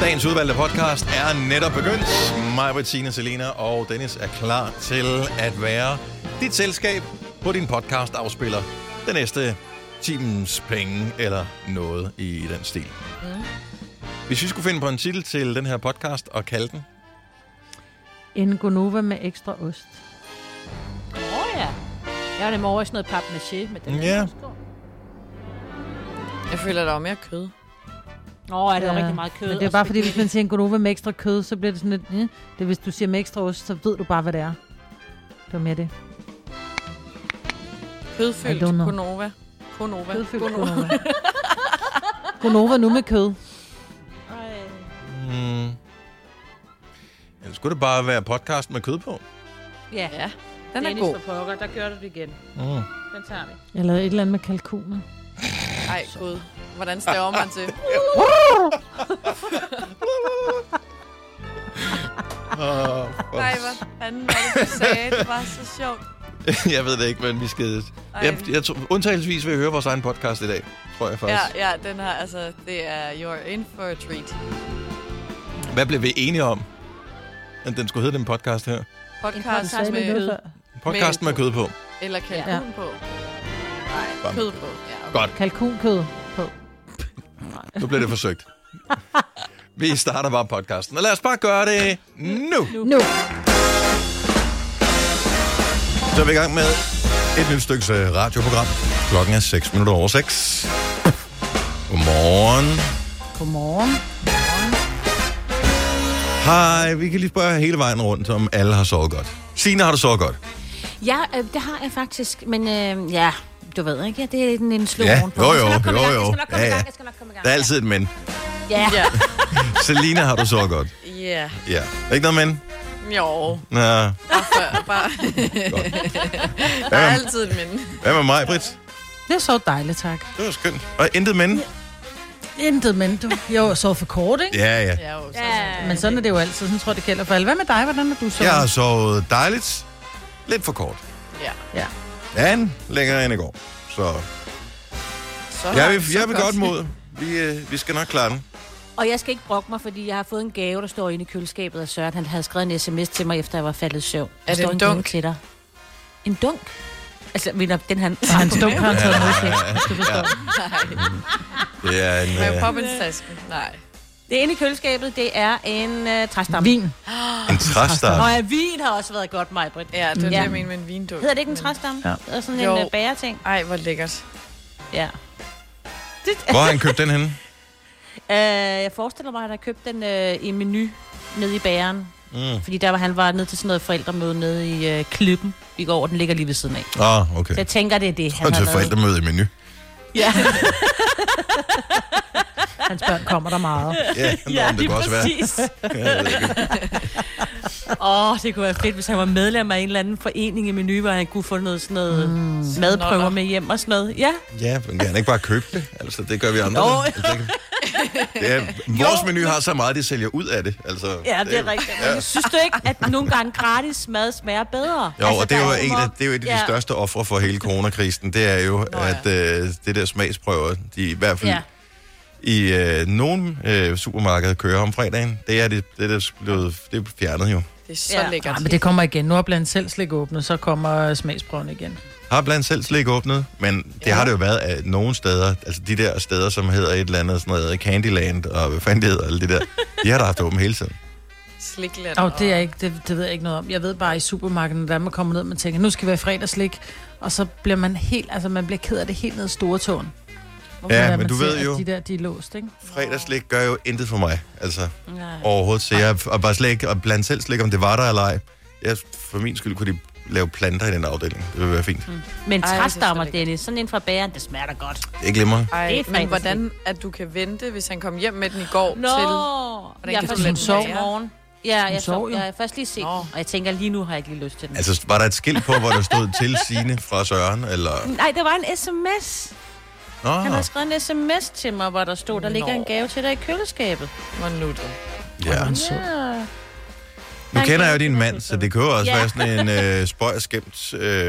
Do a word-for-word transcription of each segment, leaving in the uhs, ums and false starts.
Dagens udvalgte podcast er netop begyndt. Mig, Bettina, Selena og Dennis er klar til at være dit selskab på din podcast-afspiller den næste timens penge eller noget i den stil. Mm. Hvis vi skulle finde på en titel til den her podcast og kalde den? En Gonova med ekstra ost. Åh oh, ja. Jeg var nemlig over i sådan noget papmaché med den. Ja. Jeg føler, der var mere kød. Åh, oh, er det Ja, ja. rigtig meget kød. Men det er bare fordi, hvis man siger en Gonova med ekstra kød, så bliver det sådan lidt... Eh. Det er, hvis du siger med ekstra ost, så ved du bare, hvad det er. Det var mere det. Kødfyldt Gonova. Gonova. Kødfyldt Gonova. Gonova nu med kød. Hmm. Eller skulle det bare være podcast med kød på? Ja, ja. Den er Dennis god. for pokker, der gør du det igen. Mm. Den tager vi. Eller et eller andet med kalkuner. Ej, gud. Hvordan staver man til? oh, Nej, hvad fanden var det, du sagde? Det var så sjovt. Jeg ved det ikke, men vi skal... Jeg, jeg tror, undtagelsesvis vil jeg høre vores egen podcast i dag, tror jeg faktisk. Ja, ja, den her, altså, det er You're in for a treat. Hvad blev vi enige om, at den skulle hedde den podcast her? Podcast, podcast med med kød. Podcast med kød på. Eller kalkun Ja. på. Nej, kød på. Ja, okay. Godt. Kalkunkød på. Nu bliver det forsøgt. Vi starter bare podcasten, og lad os bare gøre det nu. Nu. Så er vi i gang med et nyt stykke radioprogram. Klokken er seks minutter over seks. Godmorgen. Godmorgen. Hej, vi kan lige spørge hele vejen rundt, om alle har sovet godt. Signe, har du sovet godt? Ja, øh, det har jeg faktisk. Men øh, ja, du ved ikke, ja, det er en, en slå Ja, ovenpå. jo, Jeg skal jo, nok komme i jo, gang, jo. Jeg skal nok komme Ja, i gang, ja. jeg skal nok komme i gang. Der er altid et men. Ja. Ja. Selina, har du sovet godt? Ja. Ja. Ikke noget men? Jo. Nå. Bare, for, bare. Der er Hvad med, altid et minde. hvad med mig, Britt? Det er så dejligt, tak. Det var skønt. Og intet men? Intet men, du. Jo, så for kort, ikke? Ja, ja. Ja, jo, så, Ja. Men sådan er det jo altid. Sådan tror jeg, det gælder for alle. Hvad med dig? Hvordan har du så? Jeg har sovet dejligt. Lidt for kort. ja. Ja. Men længere end i går. Så Så jeg langt, vil, så jeg vil godt. godt mod. Vi, øh, vi skal nok klare den. Og jeg skal ikke brokke mig, fordi jeg har fået en gave, der står inde i køleskabet af Søren. Han havde skrevet en sms til mig, efter jeg var faldet i søvn. Der Er det står en gave dunk? til dig. En dunk? Altså, mener, den han... Så han stod har han taget med til, hvis du forstår. Nej. Det er en... Må jeg Øh, poppe en tasken? Nej. Det inde i køleskabet, det er en uh, træstamme. Vin. en træstamme. Og ja, vin har også været godt, mig, Britt. Ja, det er Ja. det, jeg mener med en vinduk. Hedder det ikke en træstamme? Ja. Det er sådan Jo. en uh, bæreting. Ej, hvor lækkert. Ja. Hvor har han købt den henne? Uh, jeg forestiller mig, at jeg købte den uh, i Menu nede i bageren. Mm. Fordi der var han var nede til sådan noget forældremøde nede i uh, klubben i går, og den ligger lige ved siden af. Åh, oh, okay. Så jeg tænker, det er det, han Og har til lavet. forældremøde i menu. Ja, Hans børn kommer der meget. Ja, ja det lige kan også være. præcis. Ja, jeg ved ikke. Åh, oh, det kunne være fedt, hvis han var medlem af en eller anden forening i Menu, hvor han kunne få noget sådan noget mm. madprøver Snoller. med hjem og sådan noget. Ja. Ja, men kan han ikke bare købe det? Altså, det gør vi andre. Jo. Altså, det kan- Det er, vores menu har så meget, de sælger ud af det. Altså, Ja, det er rigtigt. Men synes du ikke, at nogle gange gratis mad smager bedre? Jo, altså, og det er jo, der en af, det er jo et af de Ja. største ofre for hele coronakrisen. Det er jo, Nå, ja. at øh, det der smagsprøver, de i hvert fald Ja. i øh, nogle øh, supermarkeder kører om fredagen, det er det, det, er blevet, det er fjernet jo. Det er så Ja. lækkert. Ja, men det kommer igen. Nu er blandt selv slik åbnet, så kommer smagsprøven igen. Har blandt selv slik åbnet, men det Ja. har det jo været af nogle steder, altså de der steder, som hedder et eller andet, sådan noget Candyland, og hvad fanden det hedder, alle de der, de har da haft åbent hele tiden. Slikland. Og det, er ikke, det, det ved jeg ikke noget om. Jeg ved bare i supermarkedet, der man kommer ned, man tænker, nu skal vi have fredagslik, og så bliver man helt, altså man bliver ked af det helt ned i store tåen. Ja, men du ved jo, at de der, de er låst, ikke? fredagslik gør jo intet for mig, altså Nej. overhovedet. Så jeg, og bare slik, og blandt selv slik, om det var der eller ej. Jeg, for min skyld kunne de lave planter i den afdeling. Det ville være fint. Mm. Men Ej, jeg synes, træstammer, det er Dennis, sådan en fra bageren, det smager da godt. Det er glimrende. Ej, Det er men fredagslik. hvordan at du kan vente, hvis han kom hjem med den i går Nå, til... jeg kan har du lade først den sov være? morgen. Ja, jeg sov sov. jo. Jeg har først lige set Nå. den, og jeg tænker, lige nu har jeg ikke lige lyst til den. Altså, var der et skilt på, hvor der stod til Signe fra Søren, eller... Nej, der var en sms. Nå, Han har skrevet en sms til mig, hvor der stod, der ligger Nå. en gave til dig i køleskabet. Hvor nuttet. ja. Og han så. Ja. Nu kender jeg jo din mand, så det kan jo også Ja. være sådan en øh, spøj og skæmt øh,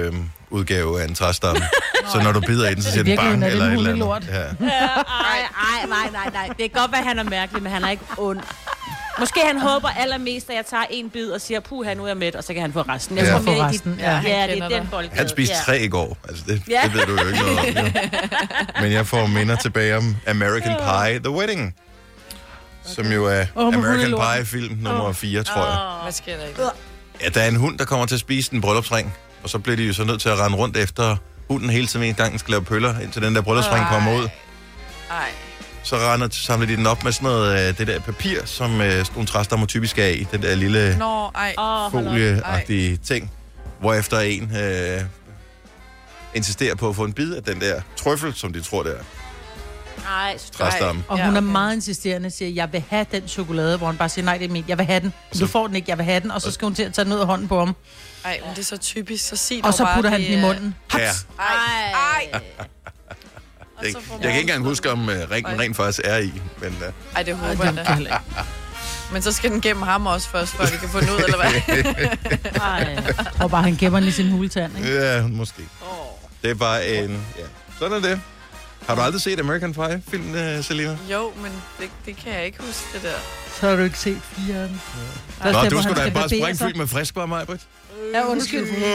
udgave af en træstamme. Så når du bider i den, så siger den virkeligheden bang er det eller en et eller hundelort. andet. Ja. Ej, ej, nej, nej, nej. Det kan godt være, han er mærkelig, men han er ikke ond. Måske han håber allermest, at jeg tager en bid og siger, puh, nu er jeg mæt, og så kan han få resten. Jeg Ja. tror Få mere, i resten, dit- ja. Ja, Han det kender er den dig. boldgade. Han spiste ja. tre i går. Altså, det, Ja. det ved du jo ikke noget om. Jo. Men jeg får minder tilbage om American Pie The Wedding. Som jo er Åh, med American hundelort. Pie-film nummer fire, tror jeg. Hvad sker der ikke? Ja, der er en hund, der kommer til at spise en bryllupsring. Og så bliver de jo så nødt til at rende rundt efter hunden hele tiden en gang skal lave pøller, indtil den der bryllupsring kommer ud. Ej. Så render, samler de den op med sådan noget, øh, det der papir, som øh, sådan nogle træstammer typisk er i. Den der lille Nå, ej. Åh, hold op. folieagtige ting. Hvorefter en øh, insisterer på at få en bid af den der trøffel, som de tror, det er. Ej, så Træstamme. Og Ja, hun er okay. meget insisterende og siger, jeg vil have den chokolade, hvor han bare siger, nej, det er min, jeg vil have den. Du Så- får den ikke, jeg vil have den. Og så skal hun til at tage den ud af hånden på ham. Ej, men det er så typisk. Så sig Og dog så bare, putter han det den i er- munden. Ja. Ej. Ej. Og Jeg, så får jeg kan ikke engang huske, om uh, ringen rent faktisk er i. Men, uh, Ej, det håber Det jeg kan da. heller ikke. Men så skal den gennem ham også først, før vi kan få den ud, eller hvad? Ej. Og bare han gemmer den i sin huletand, ikke? ja, måske. Det er bare en... Ja. Sådan er det. Har du aldrig set American Pie-filmen, uh, Selina? Jo, men det, det kan jeg ikke huske, det der. Så har du ikke set firen. Nå, du skulle da bare springe fyldt med friskbar, Majbrit. Ja, undskyld. Det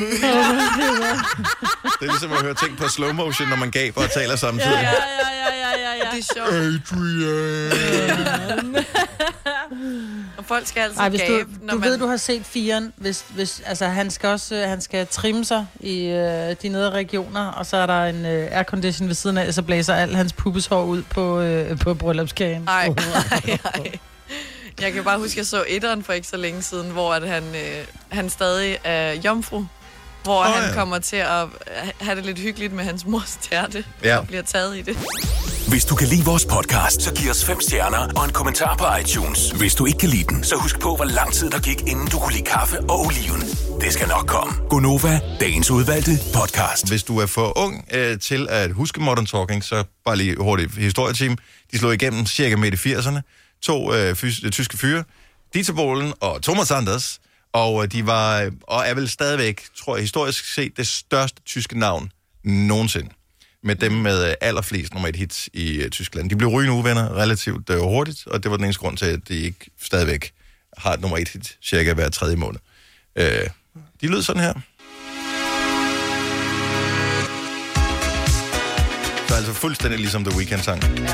er ligesom at høre ting på slow motion, når man gaber og taler samtidig. Ja, ja, ja, ja, ja, ja. Det er sjovt. Adrian! Og folk skal altid Ej, hvis du, gabe, når du man... ved, du har set firen, hvis, hvis, altså han skal også øh, han skal trimme sig i øh, de nedre regioner, og så er der en øh, aircondition ved siden af, så blæser al hans pubeshår ud på, øh, på bryllupskagen. Ej, ej, ej. Jeg kan bare huske, at jeg så etteren for ikke så længe siden, hvor at han, øh, han stadig er jomfru. Hvor Åh, oh, han ja. kommer til at have det lidt hyggeligt med hans mors tærte, Ja. og bliver taget i det. Hvis du kan lide vores podcast, så giv os fem stjerner og en kommentar på iTunes. Hvis du ikke kan lide den, så husk på, hvor lang tid der gik, inden du kunne lide kaffe og oliven. Det skal nok komme. Gonova, dagens udvalgte podcast. Hvis du er for ung øh, til at huske Modern Talking, så bare lige hurtigt historieteam. De slog igennem cirka midt i firserne. To øh, fys- øh, tyske fyre, Dieter Bohlen og Thomas Anders. Og øh, de var, øh, og er vel stadigvæk, tror jeg, historisk set det største tyske navn nogensinde. Med dem med øh, allerflest nummer et hits i øh, Tyskland. De blev rygende uvenner relativt øh, hurtigt, og det var den eneste grund til, at de ikke stadigvæk har et nummer et hit cirka hver tredje måned. Øh, de lød sådan her. Så altså fuldstændig ligesom The Weeknd-sang. Ja.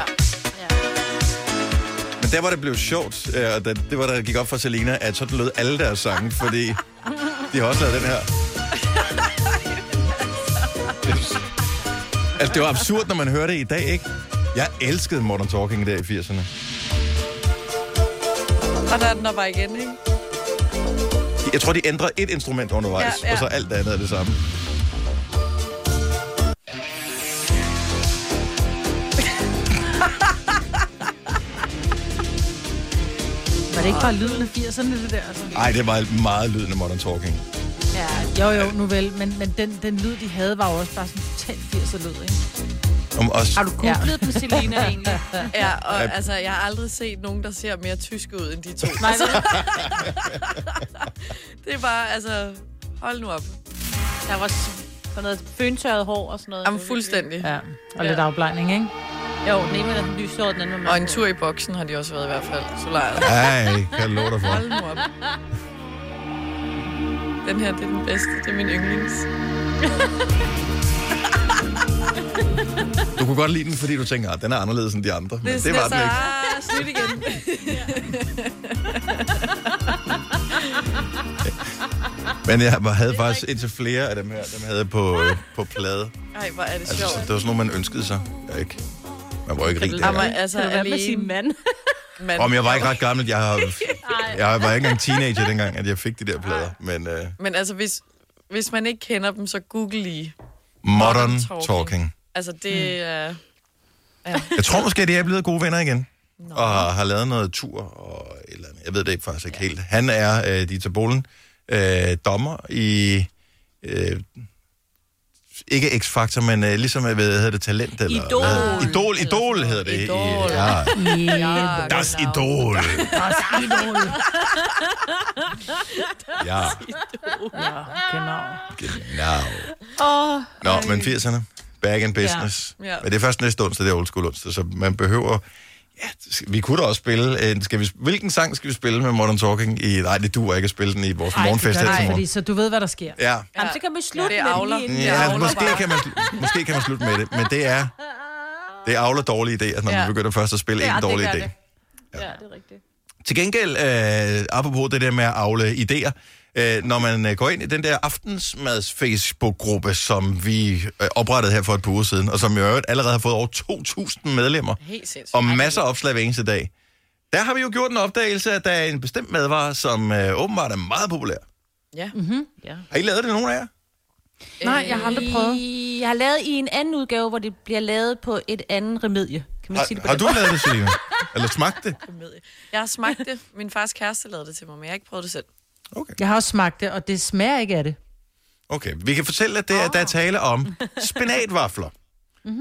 Men der var det blev sjovt, øh, og det, det var der gik op for Selina, at sådan lød alle deres sange, fordi de har også lavet den her. Altså, det var absurd, når man hører det i dag, ikke? Jeg elskede Modern Talking der i firserne. Og der er den der bare igen, ikke? Jeg tror, de ændrer et instrument undervejs, Ja, ja. og så alt det andet er det samme. Var det ikke bare lyden af firserne, det der? Altså? Ej, det var meget lydende Modern Talking. Ja, jo jo, nu vel, men, men den, den lyd, de havde, var jo også bare sådan totalt firser lyd, ikke? Om os. Har du googlet dem, Selina, egentlig? Ja, og altså, jeg har aldrig set nogen, der ser mere tyske ud end de to. Nej, Altså, det er bare, altså, hold nu op. der var for noget føntørret hår og sådan noget. Jamen, fuldstændig. Ja, og Ja. lidt afblejning, ikke? Jo, den ene var den lyshårede, den anden var Og en mørkhåret. tur i boksen har de også været i hvert fald. Solariet. Ej, kan jeg love dig for. Hold nu op. Den her, det er den bedste. Det er min yndlings. Du kunne godt lide den, fordi du tænker, at den er anderledes end de andre. Men det, det var den ikke. Ah, slut igen. Men jeg havde faktisk indtil flere af dem her, dem havde jeg på, øh, på plade. Ej, hvor er det Altså, så sjovt. det var sådan noget, man ønskede sig. Jeg ikke. Man var jo ikke rig Jamen, dengang. altså, Kan du være med at sige alene. mand? Man, Om jeg var ikke ret gammel. Jeg, har, jeg var ikke engang teenager dengang, at jeg fik de der plader. Men uh, Men altså, hvis, hvis man ikke kender dem, så google lige. Modern Modern Talking. Talking. Altså, det er... Jeg tror måske, at de er blevet gode venner igen. Nå. Og har, har lavet noget tur og et eller andet. Jeg ved det ikke faktisk ikke helt. Han er, uh, Dieter Bohlen, uh, dommer i... Uh, ikke X-Factor, men uh, ligesom, hvad hedder det, Talent? Eller, Idol. Hvad? Idol, Eller Idol sådan hedder det. Idol. I, ja. Ja, Das Idol. Ja, ja, genau. genau. Åh. Nå, men firserne, back in business. Ja. Ja. Men det er først næste onsdag, det er old school onsdag, så man behøver... Ja, vi kunne da også spille... En, skal vi, hvilken sang skal vi spille med Modern Talking i... Nej, det duer ikke at spille den i vores morgenfest her til Nej, morgen. fordi så du ved, hvad der sker. Ja, Jamen, så kan vi slutte det med avler. den lige Ja, inden. ja avler måske, bare. kan man, sl- måske kan man slutte med det, men det er... Det er avler dårlige idéer, når Ja. man begynder først at spille Ja, en det dårlig gør idé. det. Ja, det er rigtigt. Til gengæld, øh, apropos det der med at avle idéer, øh, når man øh, går ind i den der aftensmads Facebook-gruppe, som vi øh, oprettede her for et par uger siden, og som i øvrigt allerede har fået over to tusind medlemmer, Helt sindssygt. og masser af opslag hver eneste dag, der har vi jo gjort en opdagelse, at der er en bestemt madvare, som øh, åbenbart er meget populær. Ja. Ja. Har I lavet det, nogen af jer? Nej, jeg har aldrig prøvet. Jeg har lavet i en anden udgave, hvor det bliver lavet på et andet remedie. Kan man Har, sige det på har den du måde? lavet det, Selina? Eller smagt det? Komedie. Jeg har smagt det. Min fars kæreste lavede det til mig, men jeg har ikke prøvet det selv. Okay. Jeg har også smagt det, og det smager ikke af det. Okay, vi kan fortælle, at det, oh. der er tale om spinatvafler. Mm-hmm.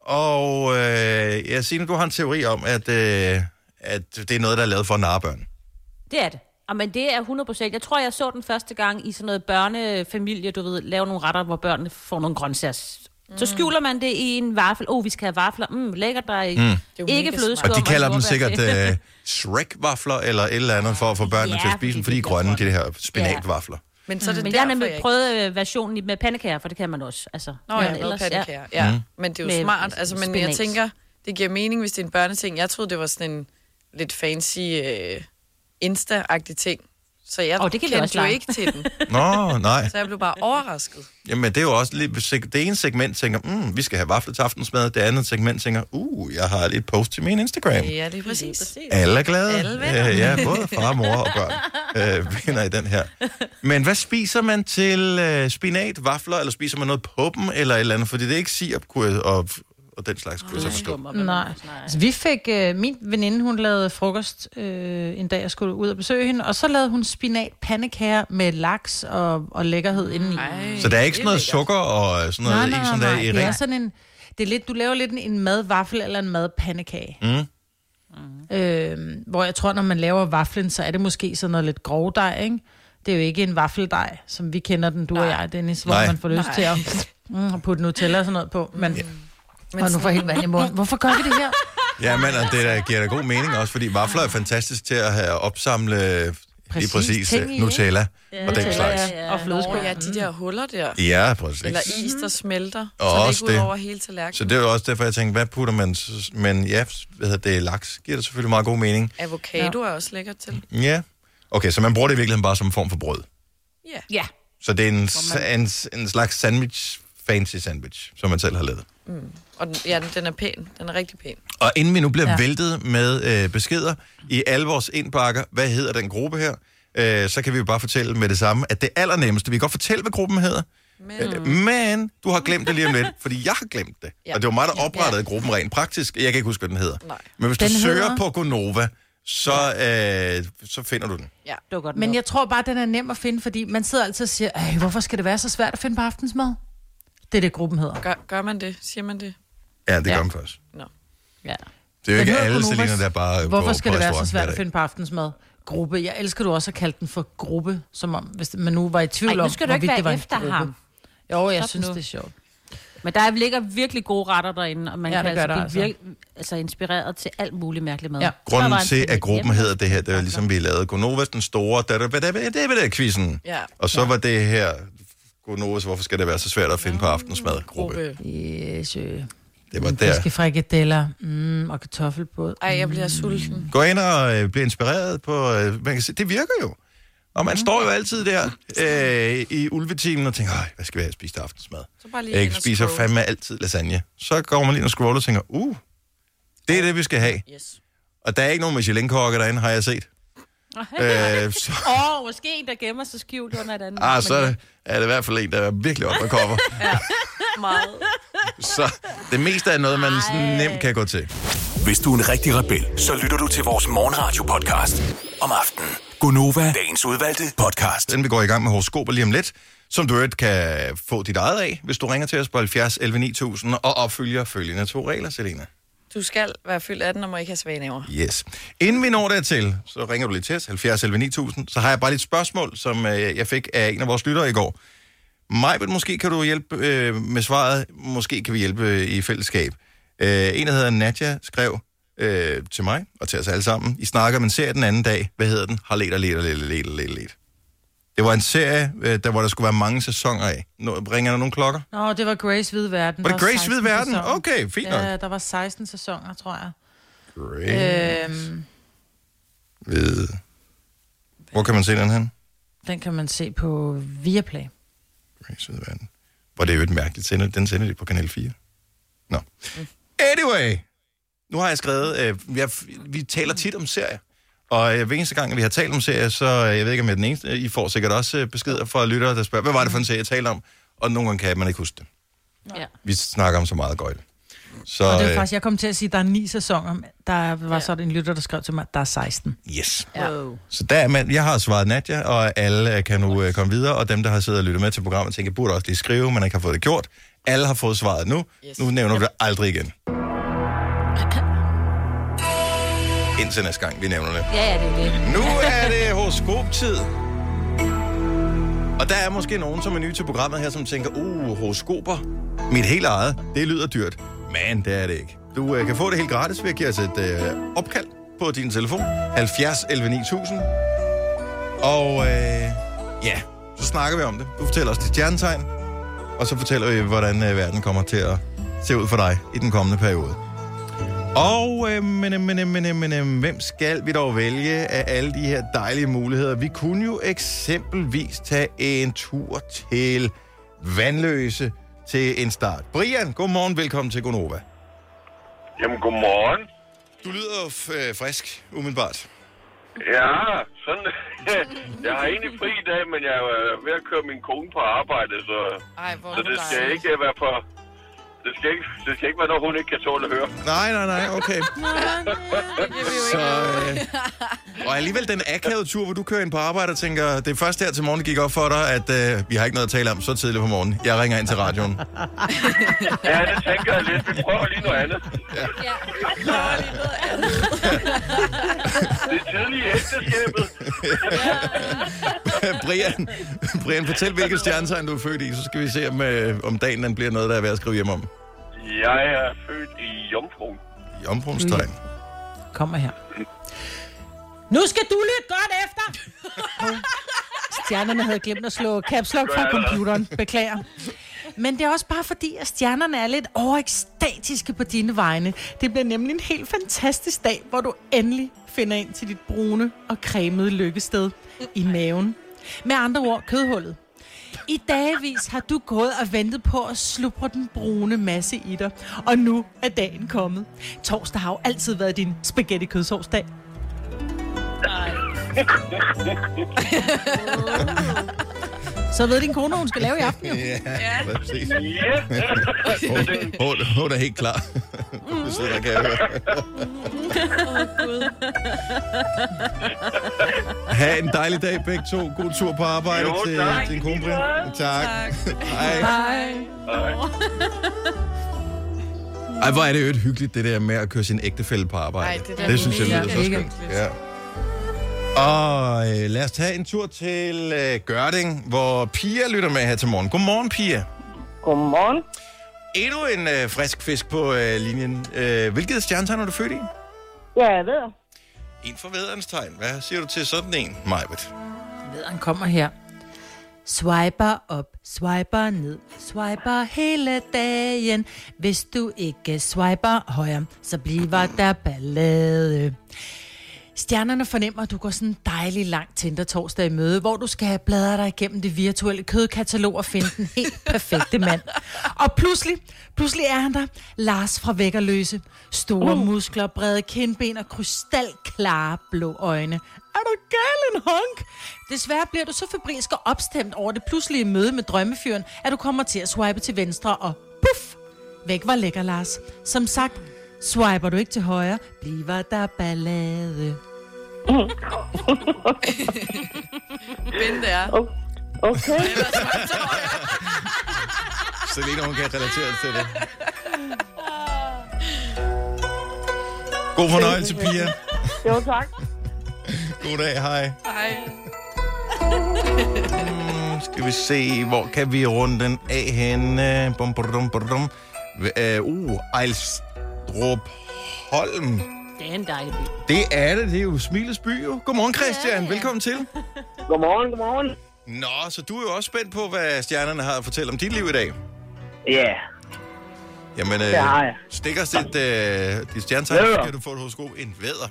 Og øh, jeg siger, du har en teori om, at, øh, at det er noget, der er lavet for at narre børn. Det er det. Og men det er hundrede procent. Jeg tror, jeg så den første gang i sådan noget børnefamilie, du ved, lave nogle retter, hvor børnene får nogle grøntsager. Mm. Så skjuler man det i en vaffel. Åh, oh, vi skal have vafler. Mm, lækkert, der er Mm. ikke flødeskum. Og de kalder dem sikkert øh, Shrek-vafler eller et eller andet for at få børnene Ja, til at spise dem, fordi fordi de er det grønne, er de her spinatvafler. Men så er det Men jeg har derfor, nemlig jeg ikke... prøvet øh, versionen med pandekager, for det kan man også. Altså, Nå, men jeg har ellers, lavet pandekager. Ja. Mm. ja. Men det er jo Med smart. Altså, men jeg spinat. tænker, det giver mening, hvis det er en børneting. Jeg troede, det var sådan en lidt fancy øh, Insta-agtig ting. Så jeg Åh, det kan vi kendte også jo lege. ikke til den. Nå, nej. Så jeg blev bare overrasket. Jamen, det er jo også lidt... Det ene segment tænker, mm, vi skal have vafler til aftensmad. Det andet segment tænker, uh, jeg har lige et post til min Instagram. Ja, det er præcis. Alle er glade. Alle vinder. Øh, ja, både far, mor og børn øh, vinder i den her. Men hvad spiser man til øh, spinat, vafler, eller spiser man noget på dem, eller et eller andet? Fordi det er ikke sirup kunne, og, og den slags, kunne jeg så forstå. Nej. Altså, vi fik... Øh, min veninde, hun lavede frokost øh, en dag, jeg skulle ud og besøge hende, og så lavede hun spinatpandekager med laks og, og lækkerhed indeni. Ej, Så der er ikke det sådan noget lækkert. sukker og sådan noget Nej, i, nej, sådan nej, der nej. i Det er ring? sådan en... Det er lidt, du laver lidt en, en madvaffel eller en madpandekage. Mm. Mm. Øh, hvor jeg tror, når man laver vaflen, så er det måske sådan noget lidt grovdej, ikke? Det er jo ikke en vaffeldej, som vi kender den, du Nej. og jeg, Dennis, hvor Nej. man får lyst Nej. til at mm, putte Nutella og sådan noget på. Men, Men og nu får helt vand i munden. Hvorfor gør vi det her? Ja, men og det der giver da god mening også, fordi vafler er fantastisk til at have opsamle præcis, lige præcis ting i, Nutella Ja, og den Nutella, slags. ja. Og flødeskum. Nå, ja, de der huller der. Ja, præcis. Eller is, der smelter. Og så det også ikke ud det. over hele tallerkenen. Så det er jo også derfor, jeg tænkte, hvad putter man? s- Men ja, hvad hedder det, laks giver det selvfølgelig meget god mening. Avocado ja. er også lækkert til. Ja. Okay, så man bruger det i virkeligheden bare som en form for brød. Ja. Ja. Så det er en, en, en slags sandwich, fancy sandwich, som man selv har lavet. Mm. Og den, ja, den, den er pæn. Den er rigtig pæn. Og inden vi nu bliver ja. Ja. væltet med øh, beskeder i alle vores indbakker, hvad hedder den gruppe her, øh, så kan vi jo bare fortælle med det samme, at det allernemmeste, vi kan godt fortælle, hvad gruppen hedder, Men, øh, men du har glemt det lige om lidt, fordi jeg har glemt det. Ja. Og det var mig, der oprettede gruppen rent praktisk. Jeg kan ikke huske, hvad den hedder. Nej. Men hvis Den du søger hedder- på Gonova, så, øh, så finder du den. ja. Dukker den Men op. jeg tror bare, den er nem at finde, fordi man sidder altid og siger, Ej, hvorfor skal det være så svært at finde på aftensmad? Det er det, gruppen hedder. Gør, gør man det? Siger man det? Ja, det Ja. gør den først. Nå. Ja. Det er jo Den ikke hedder alle Gonovas. Selina, der bare Hvorfor går skal på det være så restaurant svært hver at dag. finde på aftensmad? Gruppe. Jeg elsker du også at kalde den for gruppe, som om, hvis man nu var i tvivl Ej, nu om, skal du ikke hvorvidt være det var en efter gruppe. ham. Jo, jeg Stop synes, nu. det er sjovt. Men der ligger virkelig gode retter derinde, og man Ja, kan det gør altså der blive altså. virke, altså inspireret til alt muligt mærkeligt mad. Ja. Så var Grunden en til, spinat at gruppen hjemme. hedder det her, det var ligesom, vi lavede Gonovas, den store, da da da da da quizzen. Ja. Og så var det her, Gonovas, hvorfor skal det være så svært at finde på aftensmad? Gruppe. Gruppe. Yes, øh. Det var der. Fiskefrikadeller mm, og kartoffelbåd. Ej, jeg bliver sulten. Gå ind og øh, blive inspireret på, øh, man kan se, det virker jo. Og man står jo altid der øh, i ulvetimen og tænker, Ej, hvad skal vi have spist til aftensmad? Så bare lige ind Jeg og spiser scroll. fandme altid lasagne. Så går man lige ind og scroller og tænker, uh, det er det, vi skal have. Yes. Og der er ikke nogen Michelin-kokke derinde, har jeg set. øh, så, Åh, oh, måske en, der gemmer sig skjult under et andet. ah, så Men er det, er det i hvert fald en, der er virkelig op med kopper. Meget. Så det meste er noget, man sådan nemt kan gå til. Hvis du er en rigtig rebel, så lytter du til vores morgenradio-podcast om aftenen. Gonova, dagens udvalgte podcast. Den vi går i gang med horoskoper lige om lidt, som du øvrigt kan få dit eget af, hvis du ringer til os på halvfjerds elleve ni tusind og opfylder følgende to regler, Selina. Du skal være fyldt atten og må ikke have svage næver. Yes. Inden vi når dertil, så ringer du lige til os, halvfjerds elleve ni tusind, så har jeg bare lidt spørgsmål, som øh, jeg fik af en af vores lyttere i går. Majbet, måske kan du hjælpe øh, med svaret. Måske kan vi hjælpe øh, i fællesskab. Øh, en, der hedder Nadja, skrev øh, til mig og til os alle sammen. I snakker om en serie den anden dag. Hvad hedder den? Har let og let og let og let og let, let. Det var en serie, øh, der hvor der skulle være mange sæsoner af. Nå, ringer der nogle klokker? Nå, det var Grace Hvide Verden. Var det Grace Hvide Verden? Sæsoner. Okay, fint nok. Ja, der var seksten sæsoner, tror jeg. Grace Øhm, Hvide. Hvor kan man se den hen? Den kan man se på Viaplay. Grace Hvide Verden. Hvor det er jo et mærkeligt sender. Den sender de på Kanal fire. Nå. Mm. Anyway. Nu har jeg skrevet, øh, vi, har, vi taler tit om serier. Og øh, hver eneste gang, vi har talt om serier, så øh, jeg ved ikke, om jeg er den eneste. I får sikkert også øh, beskeder fra lyttere, der spørger, hvad var det for en serie, jeg talte om? Og nogle gange kan man ikke huske det. Ja. Vi snakker om så meget gøjl. Så, Og det er øh, faktisk, jeg kom til at sige, at der er ni sæsoner. Der var ja. så en lytter, der skrev til mig, at der er seksten. Yes. Ja. Så der er man, jeg har svaret Nadja, og alle kan nu øh, komme videre. Og dem, der har siddet og lyttet med til programmet, tænker, jeg burde også lige skrive, men ikke har fået det gjort. Alle har fået svaret nu. Yes. Nu nævner vi det aldrig igen. Indtil næste gang, vi nævner det. Ja, ja, det er det. Nu er det horoskoptid. Og der er måske nogen, som er nye til programmet her, som tænker, uh, horoskoper, mit helt eget, det lyder dyrt. Men det er det ikke. Du øh, kan få det helt gratis ved at give os et øh, opkald på din telefon. halvfjerds elleve ni tusind. Og øh, ja, så snakker vi om det. Du fortæller os dit stjernetegn, og så fortæller vi, hvordan øh, verden kommer til at se ud for dig i den kommende periode. Og øh, men, men, men, men, hvem skal vi dog vælge af alle de her dejlige muligheder? Vi kunne jo eksempelvis tage en tur til Vandløse til en start. Brian, godmorgen, velkommen til Gonova. Jamen, godmorgen. Du lyder f- frisk, umiddelbart. Ja, sådan. Jeg har egentlig fri i dag, men jeg er ved at køre min kone på arbejde, så, Ej, hvor så det skal ikke være for... Det skal, ikke, det skal ikke være noget, hun ikke kan tåle at høre. Nej, nej, nej, okay. Så, øh, og alligevel den akavede tur, hvor du kører ind på arbejde og tænker, det er først her til morgen, det gik op for dig, at øh, vi har ikke noget at tale om så tidligt på morgenen. Jeg ringer ind til radioen. Ja, det tænker jeg lidt. Vi prøver lige noget andet. Ja. Vi prøver lige noget andet. Det er tidligt i ægteskabet. Brian, Brian, fortæl, hvilket stjernetegn du er født i, så skal vi se, om, øh, om dagen den bliver noget, der er værd at skrive hjem om. Jeg er født i Jomfruen. Jomfruens tegn. Kommer her. Nu skal du lytte godt efter! Stjernerne havde glemt at slå caps lock fra computeren. Beklager. Men det er også bare fordi, at stjernerne er lidt overekstatiske på dine vegne. Det bliver nemlig en helt fantastisk dag, hvor du endelig finder ind til dit brune og cremede lykkested i maven. Med andre ord, kødhullet. I dagevis har du gået og ventet på at slubre den brune masse i dig. Og nu er dagen kommet. Torsdag har jo altid været din spaghetti-kødsovsdag. Så ved din kone, hvad hun skal lave i aften, jo. Ja, ja. Præcis. Ja. Hun, hun er helt klar. Du sidder der, kan jeg høre. Ha' en dejlig dag begge to. God tur på arbejde Jo, til tak. din kone, Brian. Tak. Tak. Hej. Hej. Ej, hvor er det jo et hyggeligt, det der med at køre sin ægtefælle på arbejde. Ej, det der det synes jeg mega lyder så hyggeligt. skønt. Ja. Og øh, lad os tage en tur til øh, Gørding, hvor Pia lytter med her til morgen. Godmorgen, Pia. Godmorgen. Endnu en øh, frisk fisk på øh, linjen. Øh, hvilket stjernetegn er du født i? Ja, jeg ved. En for vædderens tegn. Hvad siger du til sådan en, Majbet? Lederen kommer her. Swiper op, swiper ned, swiper hele dagen. Hvis du ikke swiper højre, så bliver der ballade. Stjernerne fornemmer, at du går sådan en dejlig lang Tinder-torsdag i møde, hvor du skal have bladret dig igennem det virtuelle kødkatalog og finde den helt perfekte mand. Og pludselig, pludselig er han der, Lars fra Væggerløse. Store uh. muskler, brede kindben og krystalklare blå øjne. Er du gal, en honk? Desværre bliver du så febrilsk og opstemt over det pludselige møde med drømmefyren, at du kommer til at swipe til venstre og puff! Væk var lækker, Lars. Som sagt, swiper du ikke til højre, bliver der ballade. Vind det er. Okay. Selina, hun kan relatere til det. God fornøjelse, Pia. Jo, tak. God dag, hej. Hej. Mm. Skal vi se, hvor kan vi runde den af henne? Bum, bum, bum, bum. Uh, Ejlstrup Holm. Det er en dejlig by. Det er det, det er jo Smilets by jo. Godmorgen, Christian. Ja, ja. Velkommen til. Godmorgen, godmorgen. Nå, så du er jo også spændt på, hvad stjernerne har at fortælle om dit liv i dag. Ja. Yeah. Jamen, øh, det har jeg. stik os dit, øh, dit stjernetegn, så kan du få et horoskop. En vædder.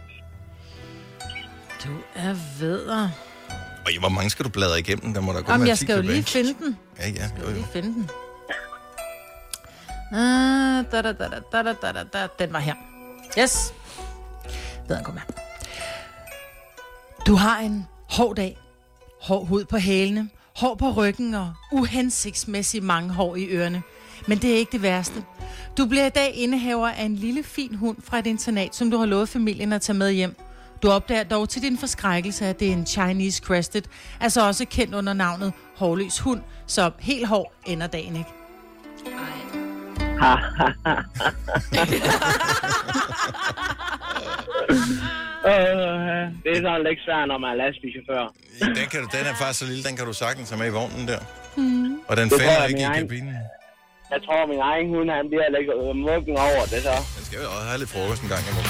Du er vædder. Og hvor mange skal du bladre igennem? Der må der kun Jamen, være jeg ti skal jo tilbage. lige finde den. Ja, ja. Jeg skal Jo, jo jo. lige finde den. Ah, da, da, da, da, da, da, da, da. Den var her. Yes. Vædderen, kom her. Du har en hård dag. Hård hud på hælene, hår på ryggen og uhensigtsmæssigt mange hår i ørerne. Men det er ikke det værste. Du bliver i dag indehaver af en lille fin hund fra et internat, som du har lovet familien at tage med hjem. Du opdager dog til din forskrækkelse, at det er en Chinese Crested, altså også kendt under navnet hårløs hund, så helt hård ender dagen ikke. Uh, det er sådan lidt svært, når man er lastbilchauffør. Den, kan du, den er faktisk så lille, den kan du sagtens have med i vognen der. Mm. Og den Det tror falder jeg, ikke i min egen- kabinen. Jeg tror, min egen hund, han bliver lidt øh, muggen over det så. Den skal jo også have lidt frokost en gang imellem.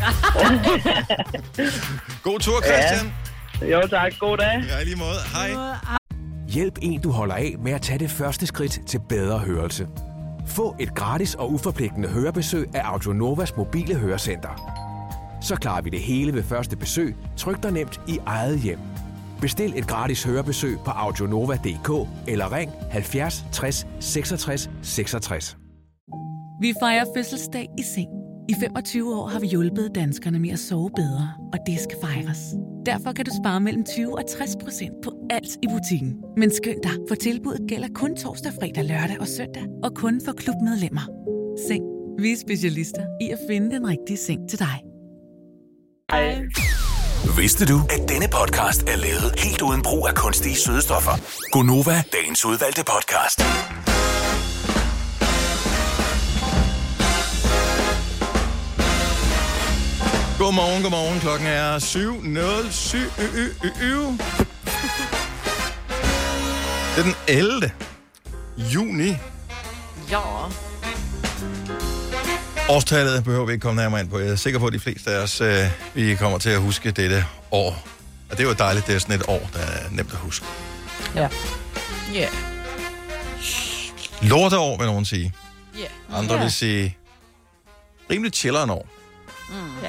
God tur, Christian. Jo tak, god dag. Ja, i lige måde. Hej. Hjælp en, du holder af med at tage det første skridt til bedre hørelse. Få et gratis og uforpligtende hørebesøg af Audionovas mobile hørecenter. Så klarer vi det hele ved første besøg, tryk dig nemt i eget hjem. Bestil et gratis hørebesøg på audionova punktum d k eller ring halvfjerds tres seksogtres seksogtres. Vi fejrer fødselsdag i seng. I femogtyve år har vi hjulpet danskerne med at sove bedre, og det skal fejres. Derfor kan du spare mellem tyve og tres procent på alt i butikken. Men skynd dig, for tilbuddet gælder kun torsdag, fredag, lørdag og søndag, og kun for klubmedlemmer. Seng. Vi er specialister i at finde den rigtige seng til dig. Hej. Vidste du, at denne podcast er lavet helt uden brug af kunstige sødestoffer? Gonova, dagens udvalgte podcast. Godmorgen, godmorgen. Klokken er syv nul syv. Det er den ellevte juni. Ja. Årstallet behøver vi ikke komme nærmere ind på. Jeg er sikker på, at de fleste af os, øh, vi kommer til at huske dette år. Og det er jo dejligt, det er sådan et år, der er nemt at huske. Ja. Ja. Yeah. Lorteår, vil nogen sige. Ja. Yeah. Andre Ja. vil sige rimelig chilleren år. Mm. Ja.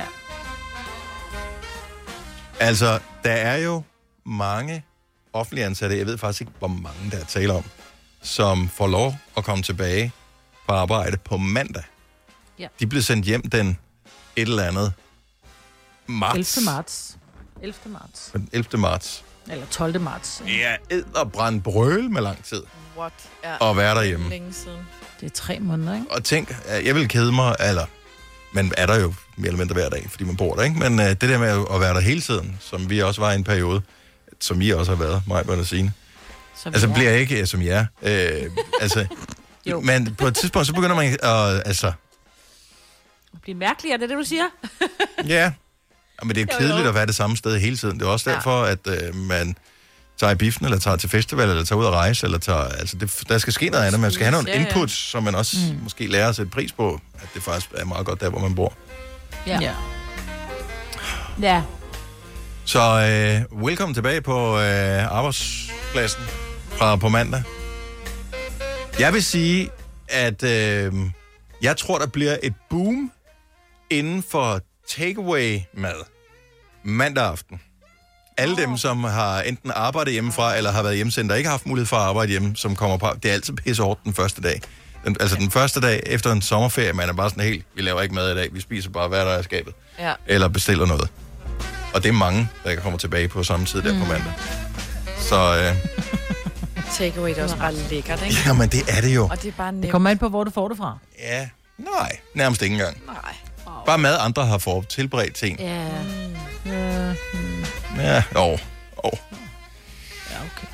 Altså, der er jo mange offentlige ansatte, jeg ved faktisk ikke, hvor mange der er tale om, som får lov at komme tilbage på arbejde på mandag. Ja. De blev sendt hjem den et eller andet marts. ellevte marts. ellevte marts. Den ellevte marts. Eller tolvte marts. Ja, ed og brænde brøl med lang tid What? Ja. at være derhjemme. Længe siden. Det er tre måneder, ikke? Og tænk, at jeg vil kede mig, eller man er der jo mere eller mindre hver dag, fordi man bor der, ikke? Men uh, det der med at være der hele tiden, som vi også var i en periode, som I også har været, mig og Signe. Som Altså vi er. bliver jeg ikke, som jeg er. Øh, altså, Jo. men på et tidspunkt, så begynder man at, altså, Det bliver mærkeligt, er det det, du siger? ja, men det er Jo, kedeligt jo. at være det samme sted hele tiden. Det er også Ja. derfor, at øh, man tager i biffen, eller tager til festival, eller tager ud at rejse, eller tager, altså det, der skal ske noget andet. Man skal have nogle Ja, ja. inputs, som man også mm. måske lærer at sætte pris på, at det faktisk er meget godt der, hvor man bor. Ja. Ja. Ja. Så øh, welcome tilbage på øh, arbejdspladsen fra på mandag. Jeg vil sige, at øh, jeg tror, der bliver et boom inden for takeaway-mad mandag aften. Alle dem, som har enten arbejdet hjemmefra, eller har været hjemsendt, og ikke har haft mulighed for at arbejde hjemme, som kommer på, det er altid pisse hårdt den første dag. Den, altså den første dag efter en sommerferie, man er bare sådan helt, vi laver ikke mad i dag, vi spiser bare, hvad der er i skabet. Ja. Eller bestiller noget. Og det er mange, der kommer tilbage på samme tid der mm. på mandag. Så, øh, Takeaway, det er også bare lækkert, ikke? jamen det er det jo. Og det er bare nemt. Det kommer an på, hvor du får det fra. Ja, nej, nærmest ikke engang. Nej. Bare mad, andre har fået tilberedt ting. Ja. Ja, Ja, åh, åh. ja okay.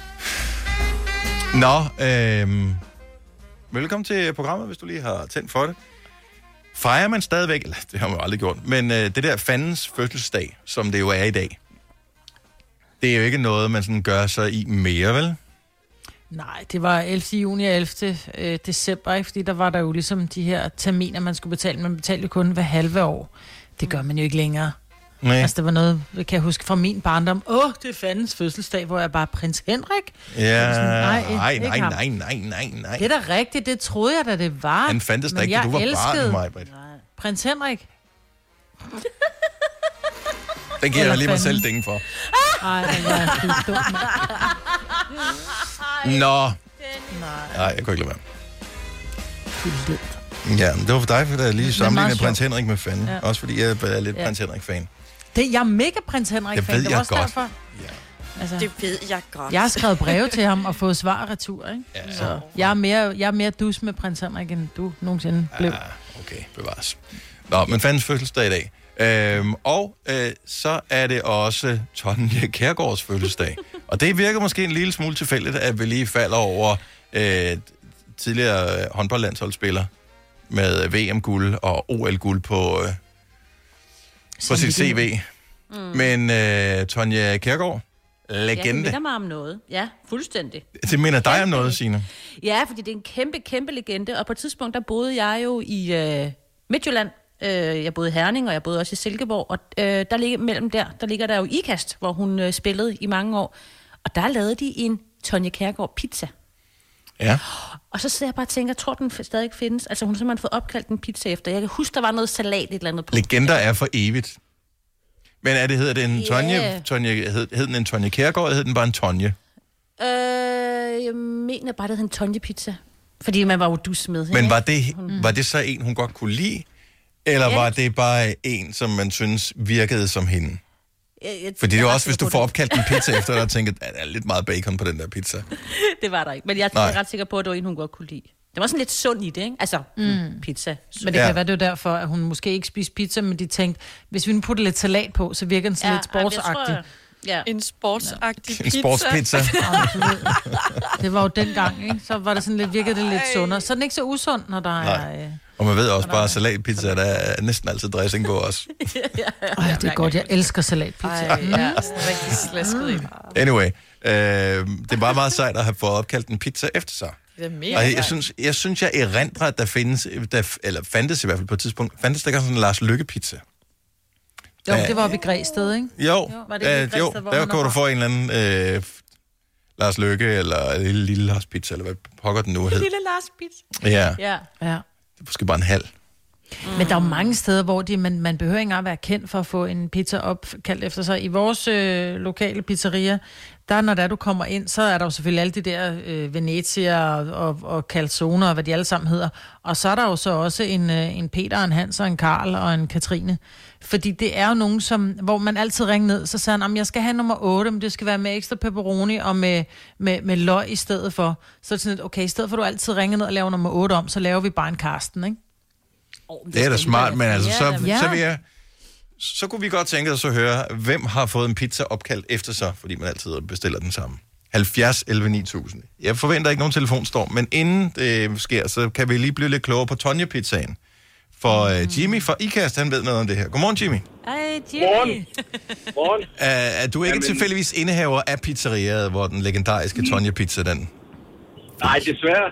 Nå, øhm, velkommen til programmet, hvis du lige har tændt for det. Fejrer man stadigvæk, eller det har man jo aldrig gjort, men øh, det der fandens fødselsdag, som det jo er i dag, det er jo ikke noget, man sådan gør sig i mere, vel? Nej, det var ellevte juni og ellevte december, ikke? Fordi der var der jo ligesom de her terminer, man skulle betale. Man betalte jo kun hver halve år. Det gør man jo ikke længere. Nej. Altså, det var noget, kan jeg huske fra min barndom. Åh, det er fandens fødselsdag, hvor jeg bare prins Henrik. Ja, sådan, nej, nej, ikke nej, ham. nej, nej, nej, nej. Det er da rigtigt, det troede jeg da, det var. Han fandtes da Men ikke, da du var elskede barn, Maj-Brit. prins Henrik. Den giver jeg Eller lige mig fanden. selv dænge for. Ej, det var helt dumt, mand. Nå. Nej. Nej, jeg kunne ikke lade Fyldt. være. Ja, men det var for dig, for der lige sammenlignede sjovt. prins Henrik med fanden. Ja. Også fordi jeg er lidt Ja. prins Henrik-fan. Det, jeg er mega prins Det Henrik-fan. ved Det jeg var også godt. derfor. Ja. Altså, Det ved jeg godt. jeg har skrevet breve til ham og fået svar og retur, ikke? Ja. Så jeg er mere, jeg er mere dus med prins Henrik, end du nogensinde blev. Ah, okay, bevares. Nå, men fandens fødselsdag i dag. Øhm, og øh, så er det også Tonje Kjærgaards fødselsdag. Og det virker måske en lille smule tilfældigt, at vi lige falder over øh, tidligere håndboldlandsholdsspiller med V M-guld og O L-guld på, øh, på sit C V. Mm. Men øh, Tonje Kjærgaard, Ja, det legende. minder mig om noget. Ja, fuldstændig. Det minder dig om noget, Signe. Ja, fordi det er en kæmpe, kæmpe legende. Og på et tidspunkt, der boede jeg jo i øh, Midtjylland. Øh, jeg boede i Herning, og jeg boede også i Silkeborg. Og øh, der ligger mellem der, der ligger der jo Ikast, hvor hun øh, spillede i mange år. Og der lavede de en Tonje Kjærgaard pizza. Ja. Og så sidder jeg bare og tænker, tror den stadig findes? Altså hun har simpelthen fået opkaldt en pizza efter. Jeg kan huske, der var noget salat et eller andet på. Legender er for evigt. Men er det, hedder det en Tonje? Ja. Tonje hed, hed den en Tonje Kjærgaard, eller hed den bare en Tonje? Øh, jeg mener bare, det hed en Tonje pizza. Fordi man var jo dus med. Men var det, var det så en, hun godt kunne lide? Eller Ja. var det bare en, som man synes virkede som hende? Jeg, jeg, Fordi det er jeg jo er også, hvis ret du sikker får på opkaldt en pizza efter, der tænker, at der er lidt meget bacon på den der pizza. det. Det var der ikke. Men jeg Nej. er ret sikker på, at det var en, hun godt kunne lide. Det var sådan lidt sund i det, ikke? Altså, mm. pizza. Men det Ja. kan være, det var derfor, at hun måske ikke spiste pizza, men de tænkte, hvis vi nu putter lidt salat på, så virker den sådan lidt ej, men jeg sportsagtig. tror- Ja. En sportsagtig En pizza. sportspizza. Det var jo dengang, ikke? Så var det sådan lidt, virkede det lidt sundere. Så er den ikke så usund, når der Nej. er... Øh... Og man ved også bare, at salatpizza, der er næsten altid dressing på os. Ej, det er godt, jeg elsker salatpizza. Ej, ja, sådan rigtig slæsket i. Anyway, øh, det er bare meget sejt at have fået opkaldt en pizza efter sig. Det er mega Og jeg sejt. synes, jeg synes, jeg erindrer, at der findes, der, eller fandtes i hvert fald på et tidspunkt, fandtes der ikke sådan en Lars Lykke-pizza? Jo, det var oppe i Græsted, ikke? Jo, var det ikke i øh, Græsted, jo hvor der han kunne er du fra? få en eller anden øh, Lars Lykke, eller en lille, lille Lars Pizza, eller hvad pokker den nu hed. Lille Lars pizza. Ja, Ja. Ja. det er måske bare en halv. Men der er jo mange steder, hvor de, man, man behøver ikke engang være kendt for at få en pizza opkaldt efter sig. I vores øh, lokale pizzeria, der når der du kommer ind, så er der jo selvfølgelig alle de der øh, Venezia og, og, og calzone og hvad de alle sammen hedder. Og så er der jo så også en, øh, en Peter, en Hans og en Karl og en Katrine. Fordi det er jo nogen, som, hvor man altid ringer ned, så siger han, jeg skal have nummer otte, men det skal være med ekstra pepperoni og med, med, med løg i stedet for. Så er det sådan lidt, okay, i stedet for at du altid ringer ned og laver nummer otte om, så laver vi bare en Karsten, ikke? Oh, Det er da smart, men altså, så, Ja. så vil jeg... Så kunne vi godt tænke os at høre, hvem har fået en pizza opkaldt efter sig, fordi man altid bestiller den samme. halvfjerds elleve ni tusind. Jeg forventer ikke nogen telefonstorm, men inden det sker, så kan vi lige blive lidt klogere på Tonje-pizzaen. For uh, Jimmy fra Ikast, han ved noget om det her. Godmorgen, Jimmy. Ej, Morgen. Jimmy. Morgen. Uh, er du ikke Jamen- tilfældigvis indehaver af pizzeriet, hvor den legendariske Tonje-pizza, den... Nej, desværre.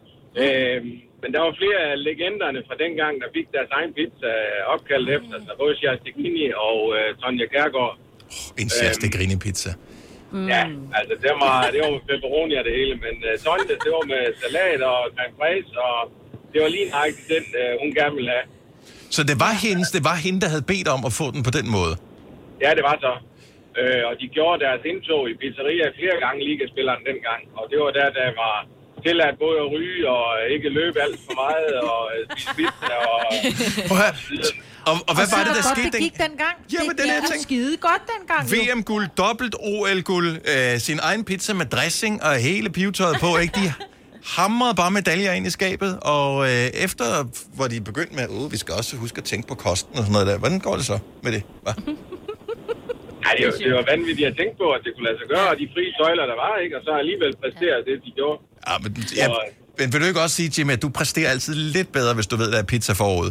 Øh, men der var flere af legenderne fra dengang, der fik deres egen pizza opkaldt efter sig. Både Sjastikini og øh, Tonje Kjærgaard. En Sjastikini-pizza. Mm. Ja, altså det var, det var med pepperoni og det hele. Men øh, Tonje, det var med salat og creme fraise, og det var lige nøjagtigt den, øh, hun gerne ville have. Så det var, hendes, det var hende, der havde bedt om at få den på den måde? Ja, det var så. Øh, og de gjorde deres indtog i pizzeria flere gange ligaspilleren dengang. Og det var der, der var tilladt både at ryge og ikke løbe alt for meget og øh, spise pizza og... Prøv at høre. Og, og hvad Og så var er det, der godt, skete? det gik dengang. Jamen, det er det, jeg gik tænkte. skide godt dengang. jo. V M-guld, dobbelt O L-guld, øh, sin egen pizza med dressing og hele pivetøjet på, ikke? De hamrede bare medaljer ind i skabet, og øh, efter, hvor de begyndte med, at vi skal også huske at tænke på kosten og sådan noget der. Hvordan går det så med det? Hva? Nej, det var, det var vanvittigt at tænke på, at det kunne lade sig gøre, og de frie søjler, der var, ikke? Og så alligevel præstere det, de gjorde. Ja, men, ja, men vil du ikke også sige, Jimmy, at du præsterer altid lidt bedre, hvis du ved, der er pizza forud?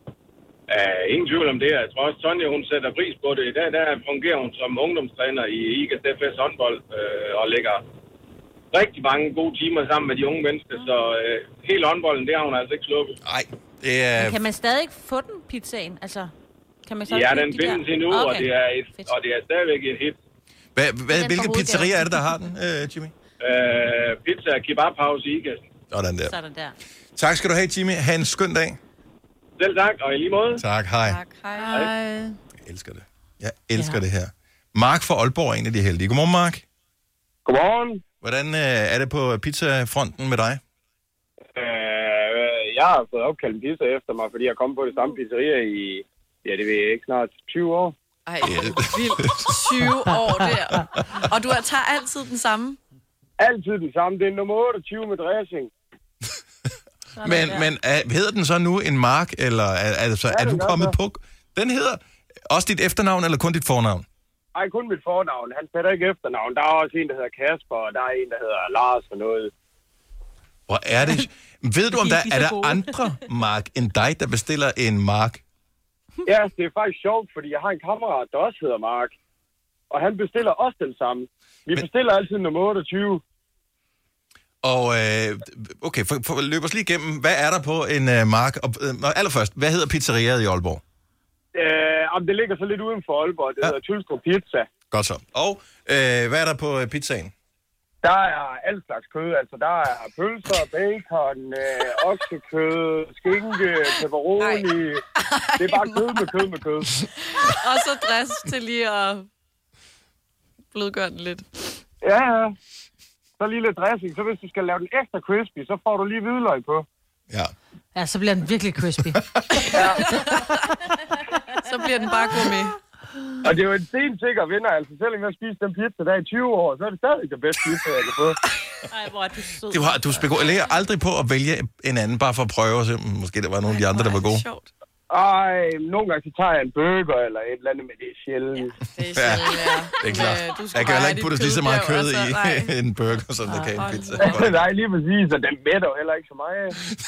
Uh, ingen tvivl om det. Jeg tror også, Tonje, hun sætter pris på det. I dag der fungerer hun som ungdomstræner i I G S F S håndbold, øh, og lægger rigtig mange gode timer sammen med de unge mennesker, så øh, hele håndbolden, det har hun altså ikke sluppet. Nej, det er... Men kan man stadig få den, pizzaen? Altså, kan man stadig Ja, købe den de findes der? endnu, Okay. og, det er et, og det er stadigvæk et hit. Hvad, hvad, Den hvilke får pizzerier er det, der har den, øh, Jimmy? Øh, pizza og kebab house i Ikast. Sådan der. Sådan der. Tak skal du have, Jimmy. Ha' en skøn dag. Selv tak, og i lige måde. Tak, hej. Tak, hej. Jeg elsker det. Jeg elsker ja. det her. Mark fra Aalborg er en af de heldige. Godmorgen, Mark. Godmorgen. Hvordan øh, er det på pizzafronten med dig? Øh, jeg har fået opkaldt en pizza efter mig, fordi jeg kom på det samme pizzeria i, ja, det ved jeg ikke, snart tyve år. Ej, vildt. tyve år der. Og du tager altid den samme? Altid den samme. Det er nummer otteogtyve med dressing. Men, men er, hedder den så nu en Mark, eller er, altså, Ja, er du den gør kommet så. på... Den hedder også dit efternavn, eller kun dit fornavn? Ej, kun mit fornavn. Han sætter ikke efternavn. Der er også en, der hedder Kasper, og der er en, der hedder Lars og noget. Hvor er det... Ved du, om Fordi der de er er så der gode. andre Mark end dig, der bestiller en Mark? Ja, det er faktisk sjovt, fordi jeg har en kammerat, der også hedder Mark. Og han bestiller også den samme. Vi Men- bestiller altid nummer otteogtyve. Og øh, okay, for, for, løb os lige igennem. Hvad er der på en øh, Mark? Og, øh, allerførst, hvad hedder pizzeriaet i Aalborg? Øh, om det ligger så lidt uden for Aalborg. Det Ja. ja. hedder Tylstrup Pizza. Godt så. Og øh, hvad er der på øh, pizzaen? Der er alt slags kød. Altså, der er pølser, bacon, øh, oksekød, skinke, pepperoni. Det er bare kød med kød med kød. Og så dress til lige at blødgøre den lidt. Ja, ja. Så lige lidt dressing. Så hvis du skal lave den ekstra crispy, så får du lige hvidløg på. Ja. Ja, så bliver den virkelig crispy. Så bliver den bare gourmet. Og det er jo en stensikker vinder. Altså, selvom jeg har spist den pizza der i tyve år, så er det stadig det bedste pizza, jeg kan få. Ej, hvor er du sød. Du, har, du spekulerer aldrig på at vælge en anden, bare for at prøve at se, om måske der var nogle af de andre, der var gode. Sjovt. Ej, nogle gange så tager jeg en burger eller et eller andet, men det er sjældent. Det er sjældent, ja. Det er klart. Men, øh, du skal Jeg kan bare heller have ikke dit putte lige så meget kød kødbjerg, i altså, nej. en burger, som der kan i en pizza. Nej, lige præcis, og den mætter jo heller ikke så meget.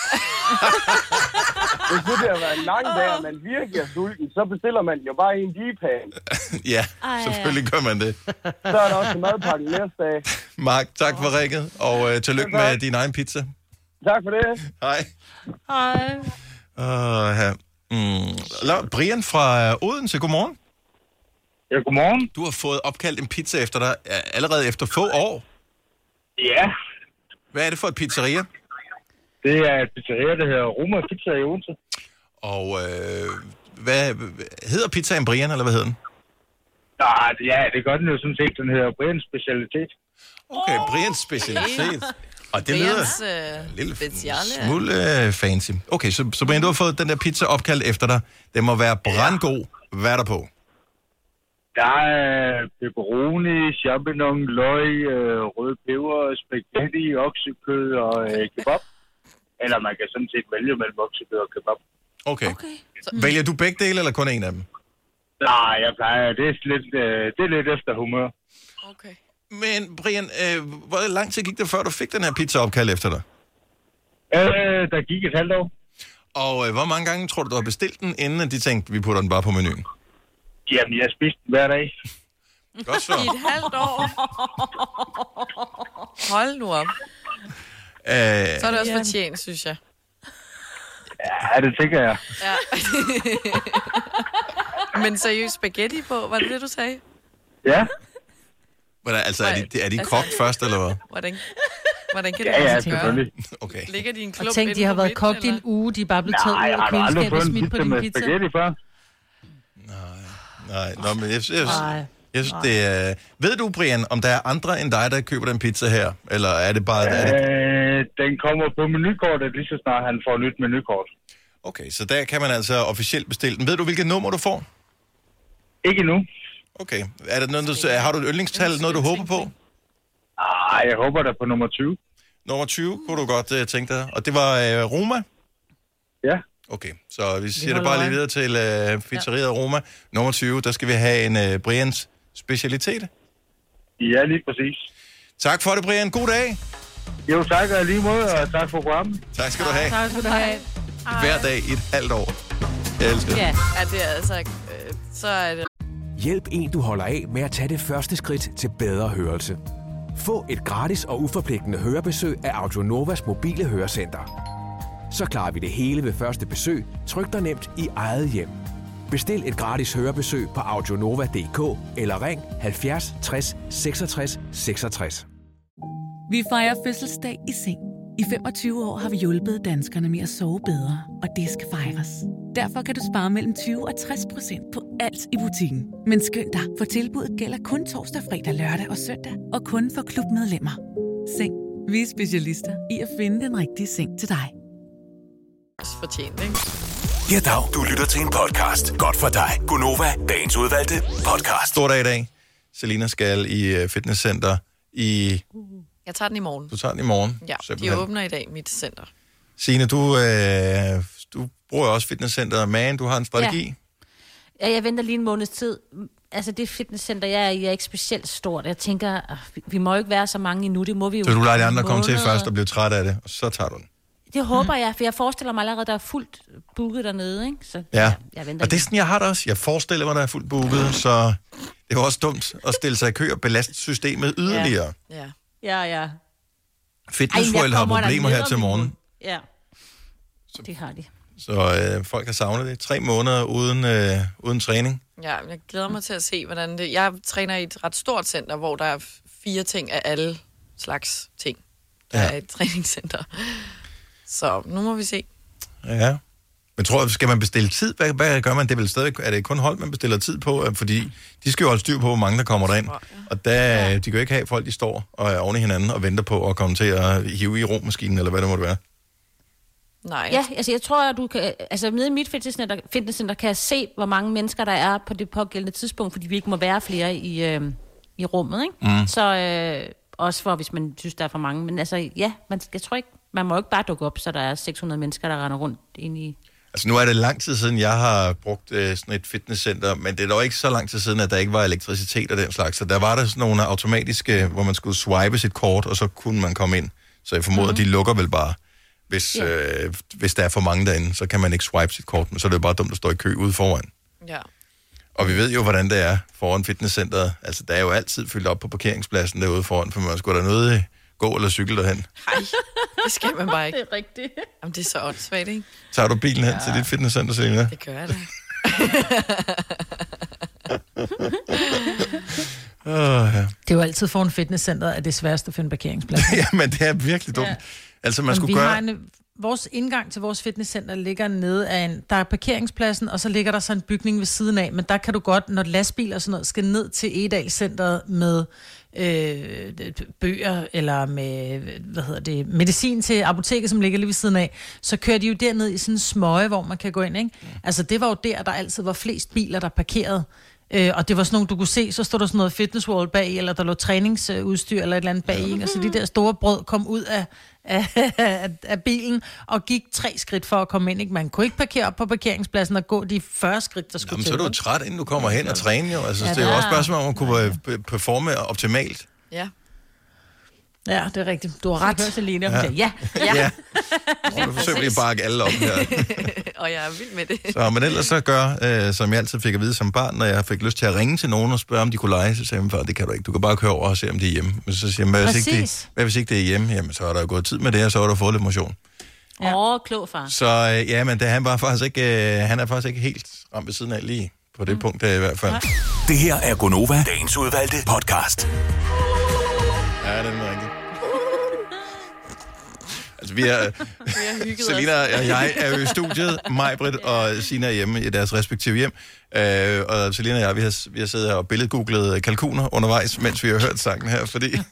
Hvis det der var en lang dag, og man virkelig er sulten, så bestiller man jo bare en dipan. Ja, Ej, selvfølgelig gør man det. Så er der også en madpakke næste dag. Mark, tak for ringet, og øh, tillykke med din egen pizza. Tak for det. Hej. Hej. Uh, her. Mm. La- Brian fra øh, Odense, godmorgen. Ja, godmorgen. Du har fået opkaldt en pizza efter dig, øh, allerede efter få år. Ja, Hvad er det for et pizzeria? det er et pizzeria, der hedder Roma Pizza i Odense. Og øh, hvad, hedder pizzaen Brian, eller hvad hedder den? Nej, ja, det gør den jo sådan set. Den hedder Brians Specialitet. Okay, Brians specialitet. Og det lyder Brians øh, en lille speciale. smule øh, fancy. Okay, så, så Brian, du har fået den der pizza opkaldt efter dig. Den må være brandgod. Hvad er der på? Der er pepperoni, champignon, løg, øh, rød peber, spaghetti, oksekød og øh, kebab. Eller man kan sådan set vælge mellem oksekød og kebab. Okay. Okay. Vælger du begge dele, eller kun en af dem? Nej, jeg plejer. Det er lidt, øh, det er lidt efter humør. Okay. Men Brian, øh, hvor lang tid gik det, før du fik den her pizza opkaldt efter dig? Øh, der gik et halvt år. Og øh, hvor mange gange tror du, du har bestilt den, inden at de tænkte, vi putter den bare på menuen? Jamen, jeg spiste den hver dag. Godt så. I et halvt år. Hold nu op. Øh, Så er det også fortjent, synes jeg. Ja, det tænker jeg. Ja. Men seriøst spaghetti på, var det det, du sagde? Ja, hvordan, altså, er de, er de Altså- kogt først, eller hvad? Hvordan, hvordan kan det ja, ja, lade sig gøre? selvfølgelig. Okay. Ligger de i en Og klump tænk, de inde har på været midten, kogt i en eller? uge, de er bare blevet taget Nej, ud jeg af har du aldrig køleskabet og fået en smidt på pizza din med pizza. spaghetti før? Nej, nå, men jeg, jeg, Nej. jeg, jeg synes, det er... Ved du, Brian, om der er andre end dig, der køber den pizza her? Eller er det bare... Er det... Øh, den kommer på menukortet lige så snart han får nyt menukort. Okay, så der kan man altså officielt bestille den. Ved du, hvilket nummer du får? Ikke endnu. Okay. Er det noget, du, har du et yndlingstal, noget du håber på? Ah, jeg håber der på nummer tyve. Nummer tyve, kunne du godt uh, tænke dig. Og det var uh, Roma? Ja. Okay, så vi siger det holder bare lige øje. videre til uh, pizzeriet Roma. Nummer tyve, der skal vi have en uh, Brians specialitet. Ja, lige præcis. Tak for det, Brian. God dag. Jo, tak og lige måde, og tak for programmet. Tak skal du have. Tak skal du have. Hver dag i et halvt år. Jeg elsker det. Ja. Ja, det er altså... Øh, så er det... Hjælp en, du holder af med at tage det første skridt til bedre hørelse. Få et gratis og uforpligtende hørebesøg af Audionovas mobile hørecenter. Så klarer vi det hele ved første besøg, tryk dig nemt i eget hjem. Bestil et gratis hørebesøg på audionova punktum d k eller ring halvfjerds tres seksogtres seksogtres. Vi fejrer fødselsdag i seng. I femogtyve år har vi hjulpet danskerne med at sove bedre, og det skal fejres. Derfor kan du spare mellem tyve og tres procent på alt i butikken. Men skynd dig, for tilbuddet gælder kun torsdag, fredag, lørdag og søndag, og kun for klubmedlemmer. Seng. Vi er specialister i at finde den rigtige seng til dig. Fortjent, ikke? Ja, dag. Du lytter til en podcast. Godt for dig. Gunova, dagens udvalgte podcast. Stor dag i dag. Selina skal i fitnesscenter i... Jeg tager den i morgen. Du tager den i morgen? Ja, simpelthen. De åbner i dag, mit center. Signe, du, øh, du bruger også fitnesscenteret, men du har en strategi. Ja. ja, jeg venter lige en måneds tid. Altså, det fitnesscenter, jeg er i, er ikke specielt stort. Jeg tænker, vi, vi må jo ikke være så mange endnu. Det må vi jo. Så du lader de andre komme til først og blive træt af det, og så tager du den? Det håber jeg, for jeg forestiller mig allerede, der er fuldt booket dernede, ikke? Så ja, jeg, jeg venter og det er sådan, jeg har det også. Jeg forestiller mig, der er fuldt booket, så det er jo også dumt at stille sig i kø og belaste systemet yderligere. Ja, ja. ja. Fitness World har problemer her til morgen. Ja, det har de. Så øh, folk har savnet det. Tre måneder uden, øh, uden træning. Ja, jeg glæder mig til at se, hvordan det... Jeg træner i et ret stort center, hvor der er fire ting af alle slags ting. Der ja. er et træningscenter. Så nu må vi se. Ja. Men tror jeg, skal man bestille tid? Hvad, hvad gør man? Det er vel stadig... Er det kun hold, man bestiller tid på? Fordi de skal jo holde styr på, hvor mange der kommer derind. Og der, de kan jo ikke have folk, de står og er oven i hinanden og venter på at komme til at hive i romaskinen, eller hvad det måtte være. Nej. Ja, altså jeg tror, at du kan... Altså nede i mit fitnesscenter, fitnesscenter kan jeg se, hvor mange mennesker der er på det pågældende tidspunkt, fordi vi ikke må være flere i, øh, i rummet, ikke? Mm. Så øh, også for, hvis man synes, der er for mange. Men altså, ja, man, jeg tror ikke... Man må ikke bare dukke op, så der er seks hundrede mennesker, der render rundt ind i... Altså nu er det lang tid siden, jeg har brugt øh, sådan et fitnesscenter, men det er dog ikke så lang tid siden, at der ikke var elektricitet og den slags. Så der var der sådan nogle automatiske, hvor man skulle swipe sit kort, og så kunne man komme ind. Så jeg formoder, mm. de lukker vel bare. Hvis, yeah. øh, hvis der er for mange derinde, så kan man ikke swipe sit kort, men så er det jo bare dumt at stå i kø ude foran. Ja. Og vi ved jo, hvordan det er foran fitnesscenteret. Altså, der er jo altid fyldt op på parkeringspladsen derude foran, for man skulle da nødt gå eller cykle derhen. Nej, det skal man bare ikke. Det er rigtigt. Jamen, det er så åndssvagt, ikke? Tager du bilen hen ja. til dit fitnesscenter, Selina? Det gør jeg da. oh, ja. Det er jo altid foran fitnesscenteret, at det er sværest at finde parkeringsplads. Ja, men det er virkelig dumt. Ja. Altså, man men skulle vi gøre... Har en, vores indgang til vores fitnesscenter ligger nede af en... Der er parkeringspladsen, og så ligger der så en bygning ved siden af, men der kan du godt, når lastbiler og sådan noget, skal ned til Egedal-centeret med... Øh, bøger eller med hvad hedder det, medicin til apoteket, som ligger lige ved siden af, så kører de jo derned i sådan en smøge, hvor man kan gå ind, ikke? Mm. Altså det var jo der, der altid var flest biler, der parkerede. Øh, og det var sådan nogle, du kunne se, så stod der sådan noget Fitness World bag, eller der lå træningsudstyr eller et eller andet bag, ikke? Og så de der store brød kom ud af, af, af, af bilen og gik tre skridt for at komme ind, ikke? Man kunne ikke parkere op på parkeringspladsen og gå de fyrre skridt, der skulle Jamen, til. så er du træt, inden du kommer hen og træner, jo. Altså, ja, det er jo også spørgsmål, om man kunne performe optimalt. Ja. Ja, det er rigtigt. Du har ret. Hør Selina, ja. ja. Ja. ja. Og du forsøger lige at bakke alle op her. Og jeg er vild med det. Så, men ellers så gør, øh, som jeg altid fik at vide som barn, når jeg fik lyst til at ringe til nogen og spørge, om de kunne lege, så sagde jeg, det kan du ikke. Du kan bare køre over og se, om de er hjemme. Men så siger jeg, hvad hvis, ikke det, hvad hvis ikke det er hjemme? Jamen, så er der gået tid med det, og så har du fået lidt motion. Åh, ja. oh, klog far. Så øh, ja, men det, han, var faktisk ikke, øh, han er faktisk ikke helt ramt ved siden af lige på det mm. punkt der i hvert fald. Ja. Det her er Gunova, dagens udvalgte podcast. Ja, det er rigtigt. Altså, vi er... Selina og jeg er jo i studiet. Maj-Brit og Sina er hjemme i deres respektive hjem. Øh, og Selina og jeg, vi har, vi har siddet her og billedgooglet kalkuner undervejs, mens vi har hørt sangen her, fordi... De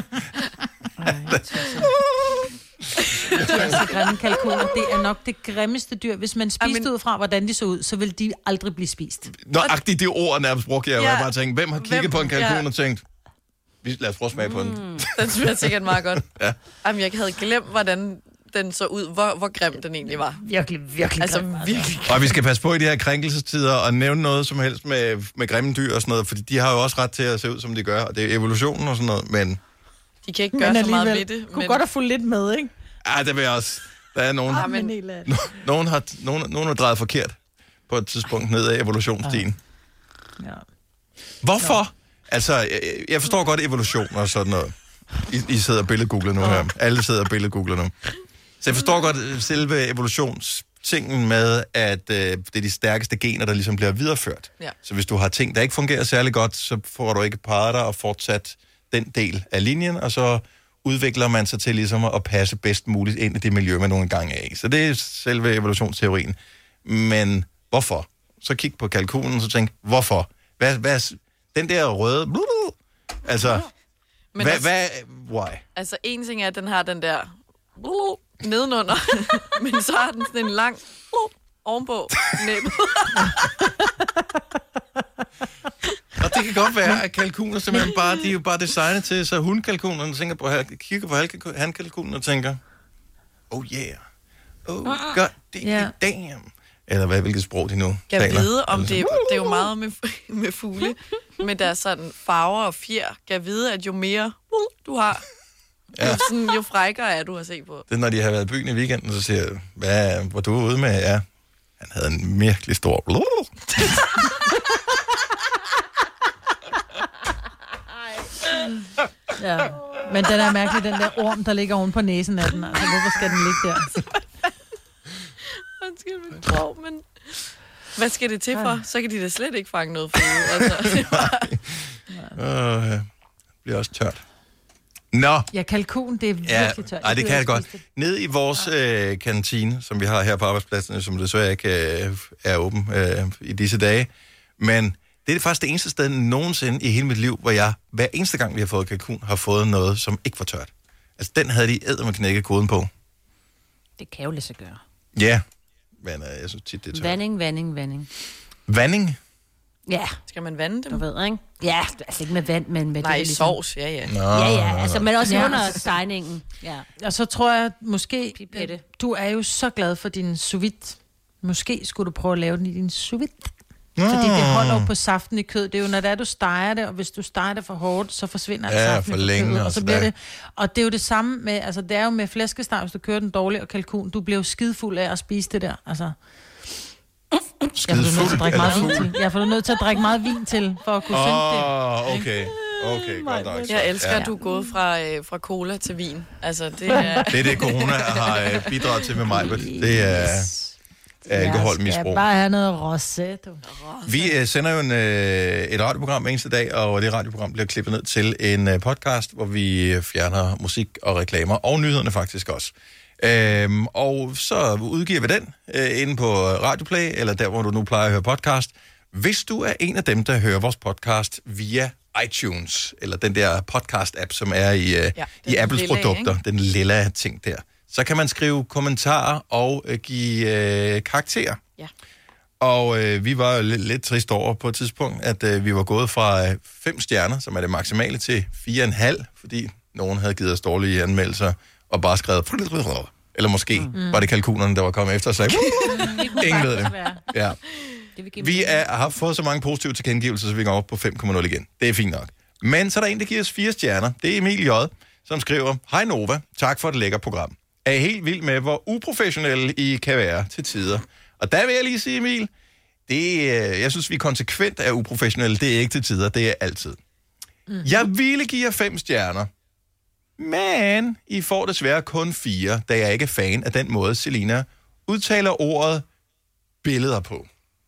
er så grimme kalkuner. Det er nok det grimmeste dyr. Hvis man spiste Amen. ud fra, hvordan de så ud, så vil de aldrig blive spist. Nøjagtigt det ord nærmest brugte jeg, ja. Jeg bare tænkte, hvem har kigget hvem? på en kalkun ja. og tænkt, lad os prøve at smage på den. Mm, den synes jeg sikkert meget godt. Ja. Jamen, jeg havde glemt, hvordan den så ud, hvor, hvor grim den egentlig var. Virkelig, virkelig altså, grim. Virkelig grim. Og vi skal passe på i de her krænkelsestider og nævne noget som helst med, med grimme dyr og sådan noget, fordi de har jo også ret til at se ud, som de gør, og det er evolutionen og sådan noget, men... De kan ikke gøre men så meget ved det. Kunne men... godt have fulgt lidt med, ikke? Ja, det vil jeg også. Der er nogen... Ah, men... no- nogen, har, nogen, nogen har drejet forkert på et tidspunkt ned ad evolutionsstien. Ja. Hvorfor? Ja. Altså, jeg, jeg forstår godt evolution og sådan noget. I, I sidder og billedgoogler nu her. Alle sidder og billedgoogler nu. Så jeg forstår godt selve evolutionstingen med, at øh, det er de stærkeste gener, der ligesom bliver videreført. Ja. Så hvis du har ting, der ikke fungerer særlig godt, så får du ikke parret dig og fortsat den del af linjen, og så udvikler man sig til ligesom at passe bedst muligt ind i det miljø, man nogle gange er i. Så det er selve evolutionsteorien. Men hvorfor? Så kig på kalkunen, og så tænk, hvorfor? Hvad, hvad, den der røde... Altså, Men hvad, altså, hvad, why? altså, en ting er, at den har den der nedenunder, men så har den sådan en lang ovenpå næbbet. Og det kan godt være, at kalkuner simpelthen bare, de er jo bare designet til, så hundkalkunerne tænker på, kigger på handkalkunen og tænker, oh yeah, oh god Ja. damn. Eller hvad, hvilket sprog de nu Jeg taler. vide, om det, det er jo meget med, med fugle, med deres sådan farver og fjer. Jeg vide, at jo mere du har, Ja. jo, sådan, jo frækkere er du at se på. Det er, når de har været i byen i weekenden, så siger jeg, hvad var du ude med? Ja, han havde en virkelig stor... Ja. Men den er mærkelig, den der orm, der ligger oven på næsen af den. Altså, hvorfor skal den ligge der? Undskyld mit sprog, men... Hvad skal det til for? Så kan de da slet ikke fange noget fugle. Altså, det var... Øh, det bliver også tørt. Nå. Ja, kalkun, det er Ja, virkelig tørt. ej, det kan jeg godt. spise det. Ned i vores øh, kantine, som vi har her på arbejdspladsen, som desværre ikke øh, er åben øh, i disse dage. Men det er faktisk det eneste sted nogensinde i hele mit liv, hvor jeg hver eneste gang, vi har fået kalkun, har fået noget, som ikke var tørt. Altså, den havde de eddermed knækket koden på. Det kan jo lade sig gøre. Ja, men øh, jeg synes tit, det er tørt. Vanding, vanding, vanding. Vanding? Ja, Skal man vande dem? du ved, ikke? Ja, altså ikke med vand, men med Nej, det i ligesom... sovs, ja, ja. Nå, Ja, ja, altså, men også Ja. under stegningen. Ja. Og så tror jeg måske, Pipette. du er jo så glad for din sous vide. Måske skulle du prøve at lave den i din sous vide. Nå. Fordi det holder jo på saften i kød. Det er jo, når det er, du steger det, og hvis du steger det for hårdt, så forsvinder Ja, saften for i længe, kødet, og og så så bliver der- det... Og det er jo det samme med, altså det er jo med flæskesteg, hvis du kører den dårligt, og kalkun, du bliver jo skidefuld af at spise det der, altså... Jeg får nødt til at drikke meget vin til. Jeg får nødt til at drikke meget vin til, for at kunne synge det. Åh, okay. Okay, godt nok. Jeg elsker, Ja. at du er gået fra, øh, fra cola til vin. Altså, det er... Det er det, corona har øh, bidraget til med mig. Det er er alkoholmisbrug. Jeg skal bare have noget rosé, du. Vi øh, sender jo en, øh, et radioprogram hver eneste dag, og det radioprogram bliver klippet ned til en øh, podcast, hvor vi øh, fjerner musik og reklamer, og nyhederne faktisk også. Øhm, og så udgiver vi den øh, inde på Radioplay, eller der, hvor du nu plejer at høre podcast. Hvis du er en af dem, der hører vores podcast via iTunes, eller den der podcast-app, som er i, øh, Ja, i den Apples lilla, produkter, ikke? den lilla ting der, så kan man skrive kommentarer og øh, give øh, karakterer. Ja. Og øh, vi var jo lidt, lidt trist over på et tidspunkt, at øh, vi var gået fra øh, fem stjerner, som er det maksimale, til fire og en halv, fordi nogen havde givet os dårlige anmeldelser, og bare skrevet... Eller måske mm. var det kalkunerne, der var kommet efter og sagde... Ingen ved det. Ja. Vi er, har fået så mange positive tilkendegivelser, så vi går op på fem komma nul igen. Det er fint nok. Men så er der en, der giver os fire stjerner. Det er Emil J., som skriver, hej Nova, tak for et lækkert program. Er I helt vild med, hvor uprofessionelle I kan være til tider? Og der vil jeg lige sige, Emil, det, jeg synes, vi er konsekvent er uprofessionelle. Det er ikke til tider, det er altid. Mm-hmm. Jeg ville give jer fem stjerner, men I får desværre kun fire, da jeg ikke er fan af den måde, Selina udtaler ordet billeder på.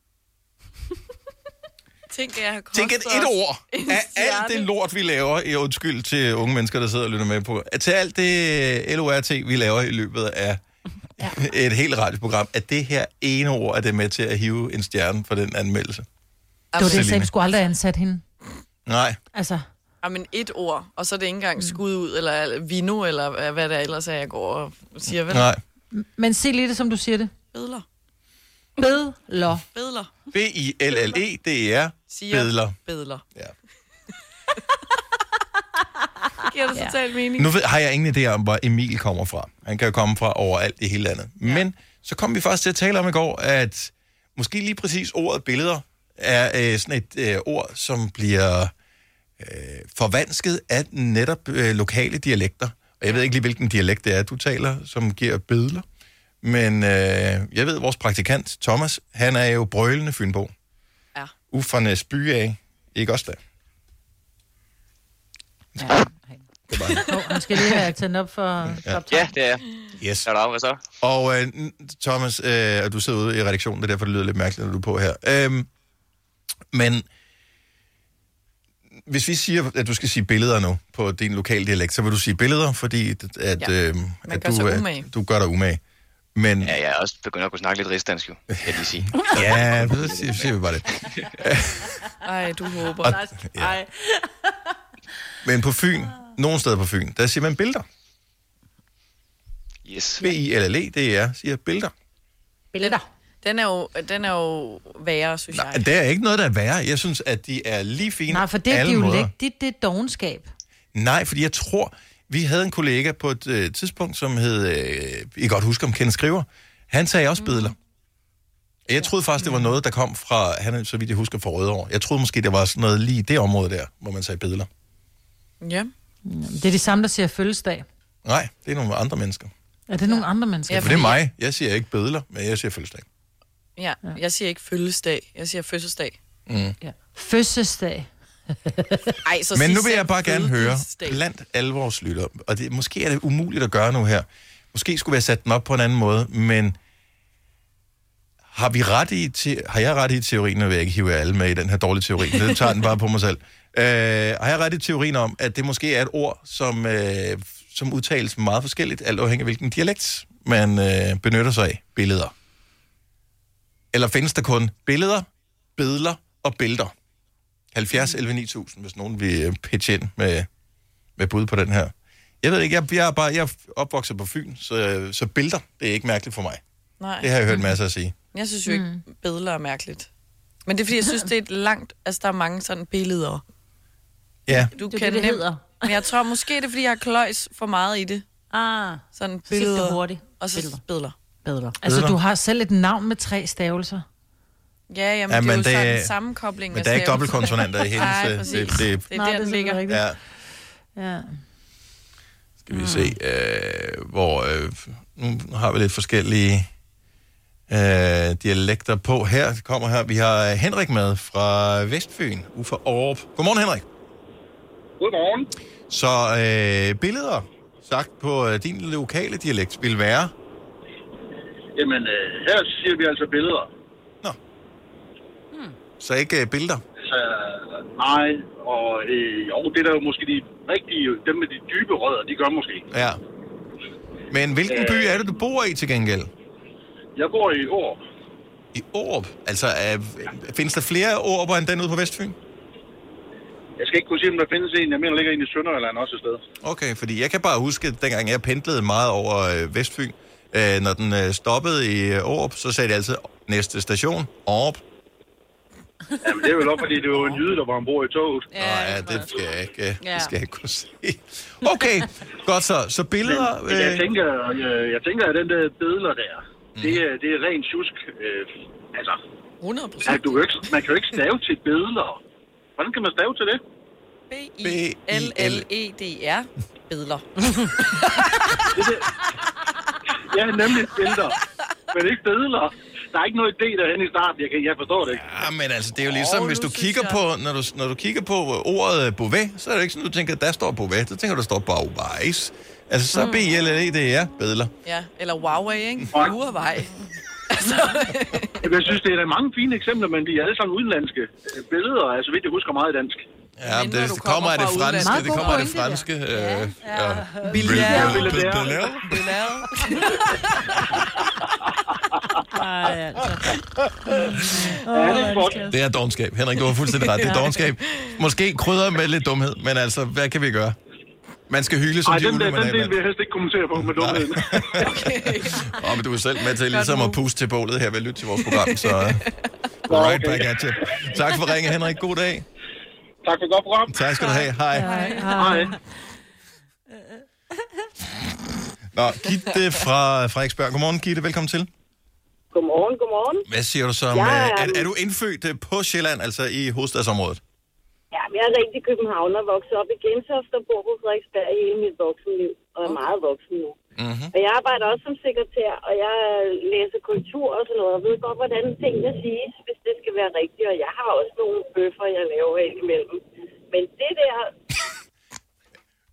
Tænk, at jeg har Tænk, at et ord af alt det lort, vi laver, i undskyld til unge mennesker, der sidder og lytter med på, til alt det L O R T, vi laver i løbet af ja. et helt radioprogram, at det her ene ord er det med til at hive en stjerne for den anmeldelse. Det var det, jeg sagde, Selina. vi skulle aldrig ansat hende. Nej. Altså, Jamen et ord, og så er det ikke engang skud ud, eller vino, eller hvad det ellers er, jeg går og siger, vel? Nej. men sig lige det, som du siger det. Bedler. Bedler. Bedler. B I L L E D E R. Siger Bedler. Bedler. Ja. Giver det totalt mening? Nu ved, har jeg ingen idé om, hvor Emil kommer fra. Han kan jo komme fra overalt i hele landet. Ja. Men så kom vi faktisk til at tale om i går, at måske lige præcis ordet billeder er øh, sådan et øh, ord, som bliver øh, forvansket af netop øh, lokale dialekter. Og jeg ved ikke lige, hvilken dialekt det er, du taler, som giver billeder. Men øh, jeg ved, vores praktikant, Thomas, han er jo brølende fynbo. Ja. Ude fra Næsby af. Ikke også da? Ja. Det var Oh, han skal lige have tændt op for ja. Ja, det er jeg. Yes. Er der hvad så? Og øh, Thomas, øh, du sidder ude i redaktionen, det er derfor, det lyder lidt mærkeligt, når du er på her. Øhm, men hvis vi siger, at du skal sige billeder nu på din lokale dialekt, så vil du sige billeder, fordi at, Ja. øh, at gør du, sig øh, umage. du gør dig umage. Men, Ja, jeg er også begyndt at kunne snakke lidt rigsdansk, jo, kan jeg lige sige. ja, så siger, siger vi bare det. Ej, du håber. Og, ja. Men på Fyn, nogle steder på Fyn, der siger man billeder. Yes. B I L L E, det er, siger billeder. billeder. Den er jo, den er jo værre, synes Nej, jeg. det er ikke noget, der er værre. Jeg synes, at de er lige fine. Nej, for det er alle måder. dialekt, det, det er dogenskab. Nej, fordi jeg tror, vi havde en kollega på et øh, tidspunkt, som hed, øh, I godt husker om Kenneth Skriver. Han sagde også billeder. Jeg troede faktisk, det var noget, der kom fra, han er, så vidt jeg husker, fra Rødovre. Jeg troede måske, det var sådan noget lige i det område der, hvor man sagde billeder. Ja. Det er de samme, der siger fødselsdag. Nej, det er nogle andre mennesker. Er det nogle andre mennesker? Ja, For det er mig. Jeg siger ikke billeder, men jeg siger fødselsdag. Ja, jeg siger ikke fødselsdag. Jeg siger fødselsdag. Mm. Ja. Fødselsdag. Ej, så Men sig nu vil selv jeg bare gerne høre, fødselsdag. blandt alle vores lytter, og det, måske er det umuligt at gøre nu her. Måske skulle vi have sat den op på en anden måde, men har vi ret i, te- har jeg ret i teorien, nu vil jeg ikke hive alle med i den her dårlige teori, det tager den bare på mig selv. Øh, har jeg ret i teorien om, at det måske er et ord, som, øh, som udtales meget forskelligt, alt afhængig af hvilken dialekt man øh, benytter sig af, billeder? Eller findes der kun billeder, billeder og billeder? halvfjerds elleve ni tusind, hvis nogen vil pitche ind med, med bud på den her. Jeg ved ikke, jeg, jeg, er, bare, jeg er opvokset på Fyn, så, så billeder, det er ikke mærkeligt for mig. Nej. Det har jeg hørt masser at sige. Jeg synes jo ikke, billeder er mærkeligt. Men det er fordi, jeg synes, det er et langt... Altså, der er mange sådan billeder. Ja, Du Det er kan det, det nemt- hedder. Men jeg tror måske, det er fordi, jeg har kløjs for meget i det. Ah, Sådan så siger billeder. det hurtigt. Og så Billeder. billeder. Bedre. Altså, Billeder. du har selv et navn med tre stavelser. Ja, jamen, Ja, ja, det er men jo det sådan er- en sammenkobling men af der er ikke stavelser. dobbeltkonsonanter i hendes... Nej, øh, præcis. det, det, Det er der, den ligger. rigtigt. ja, Ja. skal vi se, øh, hvor... Øh, nu har vi lidt forskellige øh, dialekter på her. Det kommer her. Vi har Henrik med fra Vestfyn, ude fra Aarup. Godmorgen, Henrik. Godmorgen. Så øh, billeder, sagt på øh, din lokale dialekt, vil være... Jamen, øh, her siger vi altså billeder. Nå. Hmm. Så ikke øh, billeder? Så nej, og øh, jo, det er der jo måske de rigtige, dem med de dybe rødder, de gør måske. Ja. Men hvilken by er det, du bor i til gengæld? Jeg bor i Aarup. I Aarup? Altså, øh, findes der flere Aaruper end den ude på Vestfyn? Jeg skal ikke kunne sige, om der findes en. Jeg mener, der ligger en i Sønderjylland også et sted. Okay, fordi jeg kan bare huske, at dengang jeg pendlede meget over øh, Vestfyn, øh, når den øh, stoppede i øh, Aarup, så sagde de altid, næste station, Aarup. Jamen, det er vel også, fordi det var en jyde, der var ombord i toget. Ja, Nå, ja, det skal jeg ikke, øh, Ja. det skal jeg ikke kunne se. Okay, godt så. Så billeder... Men jeg tænker, jeg, jeg tænker, at den der billeder der, mm. det, er, det er rent tjusk. Øh, altså, hundrede at procent. du ikke, man kan jo ikke stave til billeder. Hvordan kan man stave til det? B I L L E D R. Billeder. Ja, nemlig billeder. Men ikke billeder. Der er ikke noget idé derhen i starten. Jeg, kan, jeg forstår det ikke. Ja, men altså, det er jo ligesom, Åh, hvis nu du synes kigger jeg- på, når du, når du kigger på ordet øh, Beauvais, så er det ikke sådan, du tænker, der står Beauvais. Så tænker du, der står Beauvais. Altså, så Mm. B L L E, det er billeder. Ja, eller Huawei, ikke? Huawei. Jeg synes, det er der mange fine eksempler, men de er alle sammen udenlandske øh, billeder. Altså, vidt jeg husker meget dansk. Ja, men det, du det kommer kommer af det fra franske. udlandet. Det Meget kommer af det god franske. Øh, ja. Billeder. Billeder. Billeder. Billeder. Ej, altså. Ja, det er flot. Det er dovenskab. Henrik, du har fuldstændig ret. Det er dovenskab. Måske krydder med lidt dumhed, men altså, hvad kan vi gøre? Man skal hyle som Ej, de den, der, ulve, man den er del vil iblandt. jeg helst ikke kommentere på med dumheden. Åh, men du er selv med til ligesom at puste til bålet her ved at lytte til vores program, så uh, Nå, right okay. back at you. Tak for ringen, Henrik. God dag. Tak for et godt program. Tak skal du have. Hej. Hej. Nå, Gitte fra Frederiksberg. Godmorgen, Gitte. Velkommen til. Godmorgen, godmorgen. Hvad siger du som... Ja, øh, er, er du indfødt øh, på Sjælland, altså i hovedstadsområdet? Ja, jeg er rigtig københavner, vokset op i Gentofte og bor på Frederiksberg hele mit voksenliv, og er meget voksen nu. Mm-hmm. Og jeg arbejder også som sekretær, og jeg læser kultur og sådan noget, og ved godt, hvordan tingene siges, hvis det skal være rigtigt. Og jeg har også nogle bøffer, jeg laver ind imellem. Men det der...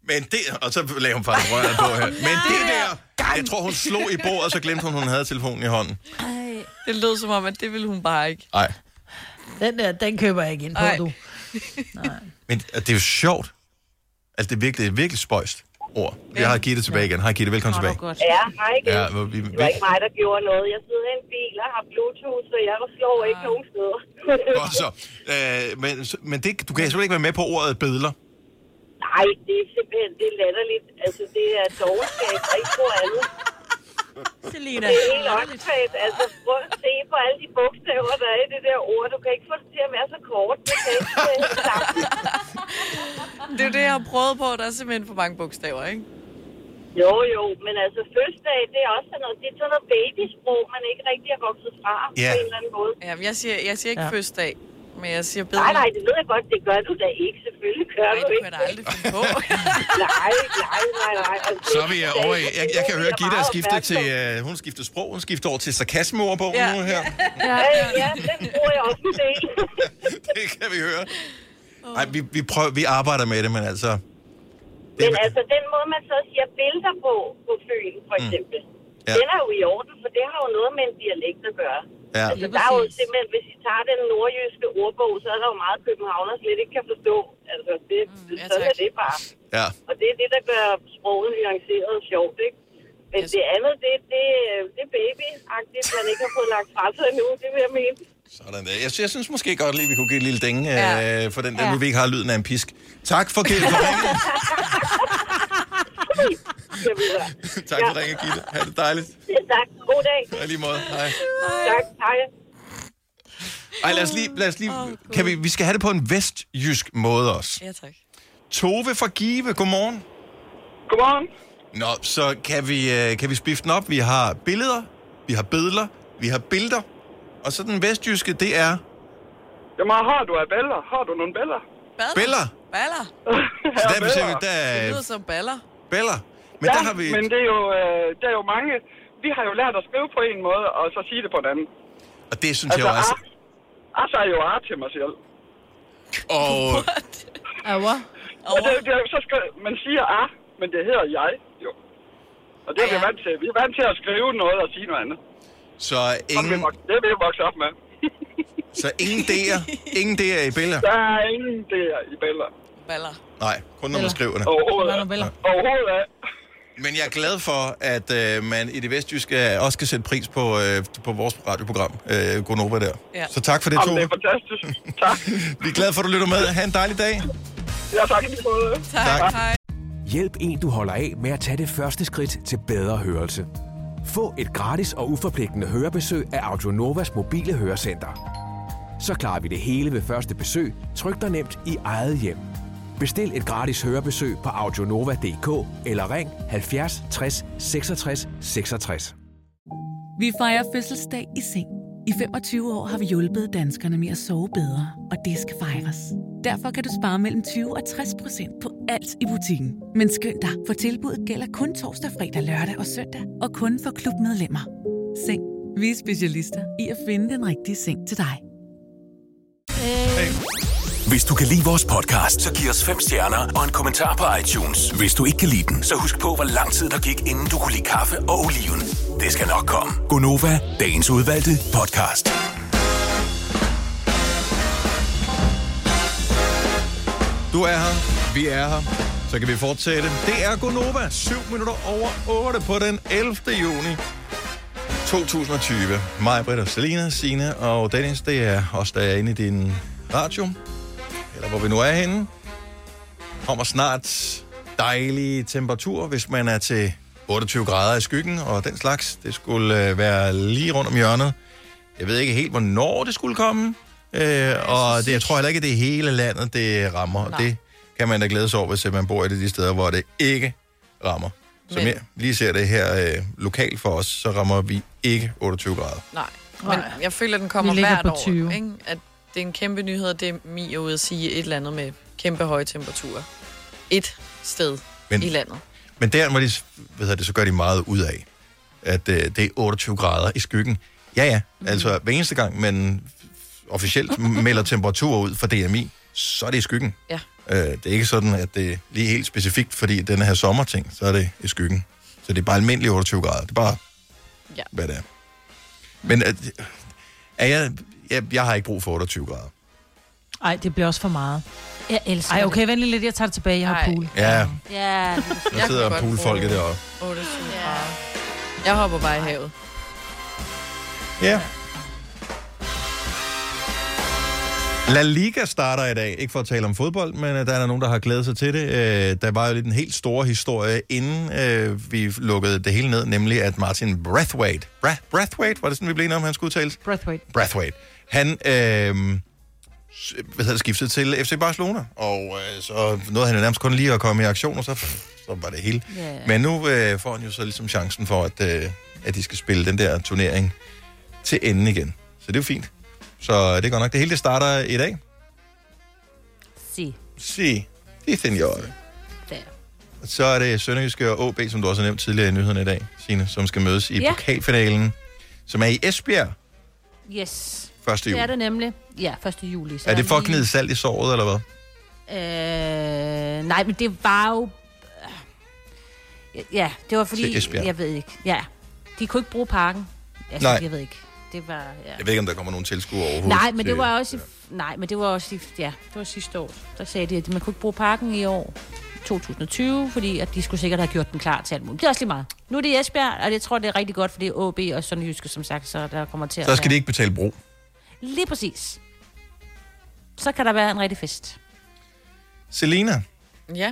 Men det... Og så lagde hun faktisk røret på her. Men det der... Jeg tror, hun slog i bordet, og så glemte hun, hun havde telefonen i hånden. Ej. Det lød som om, at det ville hun bare ikke. Nej. Den der, den køber jeg ikke ind på, Ej. du. Nej. Men det er jo sjovt. Altså, det er virkelig, virkelig spøjst ord. Vi har Gitte tilbage igen. Hej Gitte, velkommen Nå, tilbage. Ja, hej igen. Ja, vi, det var ikke mig, der gjorde noget. Jeg sidder i en bil og har Bluetooth, så jeg slår ikke nogen steder. Godt så. Øh, men men det, du kan selvfølgelig ikke være med på ordet billeder. Nej, det er simpelthen det er latterligt. Altså, det er dovenskab, og ikke på andet. Selina. Det er helt åndssvagt. Altså, prøv at se på alle de bogstaver, der er i det der ord. Du kan ikke få det til at være så kort. Det kan ikke være sammen. Det er jo det, jeg har prøvet på. Der er simpelthen for mange bogstaver, ikke? Jo, jo, men altså fødselsdag, det er også sådan noget, det er sådan noget babysprog, man ikke rigtig har vokset fra Ja. på en eller anden måde. Ja, jeg siger, jeg siger ikke Ja. ja. fødselsdag, men jeg siger bedre. Nej, nej, det ved jeg godt, det gør du da ikke, selvfølgelig gør Nej, du det ikke. kan jeg da aldrig finde på. nej, nej, nej, nej. Altså, Så er vi over i... Jeg, jeg kan høre, Gitte har skiftet til... Uh, hun skifter sprog. Hun skifter over til sarkasmeordbogen Ja. nu her. Ja, ja, den bruger jeg også en del. Det kan vi høre. Nej, vi, vi, prøver, vi arbejder med det, men altså... Men altså, den måde, man så siger billeder på, på Fyn, for eksempel, mm. Ja. den er jo i orden, for det har jo noget med en dialekt at gøre. Ja. Altså, der er jo simpelthen, hvis I tager den nordjyske ordbog, så er der jo meget københavner slet ikke kan forstå. Altså, det, mm, ja, sådan er det bare. Ja. Og det er det, der gør sproget nuanceret og sjovt, ikke? Men yes. det andet, det, det, det er baby-agtigt, man ikke har fået lagt fra sig endnu, det vil jeg mene. Sådan der. Jeg, jeg synes måske godt lige, vi kunne give et lille dænge Ja. øh, for den der, Ja. nu vi ikke har lyden af en pisk. Tak for Gitte for ringen. Tak for ringen, Gitte. Ha' det dejligt. Ja, tak. God dag. Og lige måde. Hej. Tak. Hej. Ej, lad os lige... Lad os lige kan vi, vi skal have det på en vestjysk måde også. Ja, tak. Tove fra Give, godmorgen. Godmorgen. Nå, så kan vi, øh, kan vi spifte den op. Vi har billeder, vi har billeder, vi har billeder. Og så den vestjyske, det er... Jamen, har du af baller? Har du nogle baller? Biller. Baller. Så der, baller. ser vi, der Det er lyder som baller. biller. Men ja, der har vi... men det er, jo, øh, der er jo mange... Vi har jo lært at skrive på en måde, og så sige det på den anden. Og det synes altså, jeg også... Altså er jo art til mig selv. Og... Aua. Og det, det, er jo så skal, man siger ah, men det hedder jeg, jo. Og det er vi vant til. Vi er vant til at skrive noget og sige noget andet. Så ingen... Det er vi jo vokset op med. Så ingen D'er, ingen D'er i billeder? Der er ingen D'er i billeder. Baller. Nej, kun når man skriver det. Overhovedet er. Overhovedet er. Men jeg er glad for, at øh, man i det vestjyske også skal sætte pris på, øh, på vores radioprogram, øh, Gonova der. Ja. Så tak for det, Jamen, Tove. det er fantastisk. Tak. Vi er glade for, at du lytter med. Ha' en dejlig dag. Ja, tak i lige måde. Tak. Tak. Hej. Hjælp en, du holder af med at tage det første skridt til bedre hørelse. Få et gratis og uforpligtende hørebesøg af Audionovas mobile hørecenter. Så klarer vi det hele ved første besøg, tryk dig nemt i eget hjem. Bestil et gratis hørebesøg på audionova punktum d k eller ring halvfjerds tres seksogtres seksogtres. Vi fejrer fødselsdag i seng. I femogtyve år har vi hjulpet danskerne med at sove bedre, og det skal fejres. Derfor kan du spare mellem tyve og tres procent på alt i butikken. Men skynd dig, for tilbuddet gælder kun torsdag, fredag, lørdag og søndag, og kun for klubmedlemmer. Seng. Vi er specialister i at finde den rigtige seng til dig. Hey. Hvis du kan lide vores podcast, så giv os fem stjerner og en kommentar på iTunes. Hvis du ikke kan lide den, så husk på, hvor lang tid der gik, inden du kunne lide kaffe og oliven. Det skal nok komme. Gonova, dagens udvalgte podcast. Du er her, vi er her. Så kan vi fortsætte. Det er Gonova, syv minutter over otte på den ellevte juni to tusind og tyve. Mig, Britt og Selina, Signe og Dennis, det er os, der er inde i din radio. Eller hvor vi nu er henne. Kommer snart dejlige temperaturer, hvis man er til otteogtyve grader i skyggen, og den slags. Det skulle være lige rundt om hjørnet. Jeg ved ikke helt, hvornår det skulle komme. Øh, og det, jeg tror heller ikke, at det er hele landet, det rammer. Nej. Det kan man da glæde sig over, hvis man bor i de steder, hvor det ikke rammer. Som Men... jeg lige ser det her øh, lokalt for os, så rammer vi ikke otteogtyve grader. Nej, men jeg føler, at den kommer Vi ligger hvert på år. tyve. Ikke? At det er en kæmpe nyhed, det er Mia ude at sige et eller andet med kæmpe høje temperaturer. Et sted Men- i landet. Men der må de, hvad hedder det, så gør de meget ud af, at øh, det er otteogtyve grader i skyggen. Ja, ja, mm. altså hver eneste gang, man officielt melder temperaturer ud for D M I, så er det i skyggen. Ja. Øh, det er ikke sådan, at det er lige helt specifikt, fordi den her sommerting, så er det i skyggen. Så det er bare almindelig otteogtyve grader. Det er bare, ja. hvad det er. Men er, er jeg, jeg, jeg har ikke brug for otteogtyve grader. Ej, det bliver også for meget. Jeg elsker Ej, okay, vent lidt, jeg tager det tilbage. Jeg har Ej. pool. Ja, Ja, der sidder poolfolket deroppe. otteogtyve grader. Jeg hopper bare i havet. Ja. La Liga starter i dag. Ikke for at tale om fodbold, men uh, der er nogen, der har glædet sig til det. Uh, der var jo lidt en helt stor historie, inden uh, vi lukkede det hele ned, nemlig at Martin Braithwaite, Bra- Braithwaite, var det sådan, vi blev enige om, han skulle udtales? Braithwaite. Braithwaite. Han øh, hvad hedder det, skiftede til F C Barcelona, og øh, så nåede han jo nærmest kun lige at komme i aktion, og så, så var det hele. Yeah. Men nu øh, får han jo så ligesom chancen for, at, øh, at de skal spille den der turnering til enden igen. Så det er jo fint. Så det går nok. Det hele det starter i dag. Si. Si. Det er jo. Der. Så er det Sønderjyske og A B, som du også har nævnt tidligere i nyhederne i dag, Signe, som skal mødes i Ja. pokalfinalen, som er i Esbjerg Yes. første juli. Det er det nemlig. Ja, første juli. Så Er det for at lige- gnide salt i såret, eller hvad? Øh, nej, men det var jo... Ja, det var Til fordi... Esbjerg. Jeg ved ikke. Ja, de kunne ikke bruge parken. Altså, Nej. jeg ved ikke. Det var... Ja. Jeg ved ikke, om der kommer nogen tilskuere overhovedet. Nej, men det til- var også... I, nej, men det var også... I, ja, det var sidste år. Der sagde de, at man kunne ikke bruge parken i år to tusind og tyve, fordi at de skulle sikkert have gjort den klar til alt muligt. Det er også lige meget. Nu er det i Esbjerg, og jeg tror, det er rigtig godt, fordi A B og Sønderjyske, som sagt, så der kommer til at... Så skal være- de ikke betale bro. Lige præcis. Så kan der være en rigtig fest. Selina, Ja.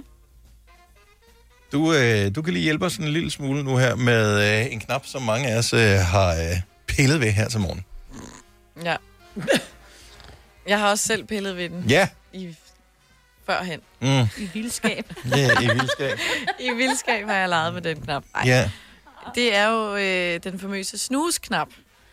du, øh, du kan lige hjælpe os en lille smule nu her med øh, en knap, som mange af os øh, har øh, pillet ved her til morgen. Ja. Jeg har også selv pillet ved den. Ja. I førhen. Mm. I vildskab. Ja, i vildskab. I vildskab har jeg leget med den knap. Ej. Ja. Det er jo øh, den famøse snusknap.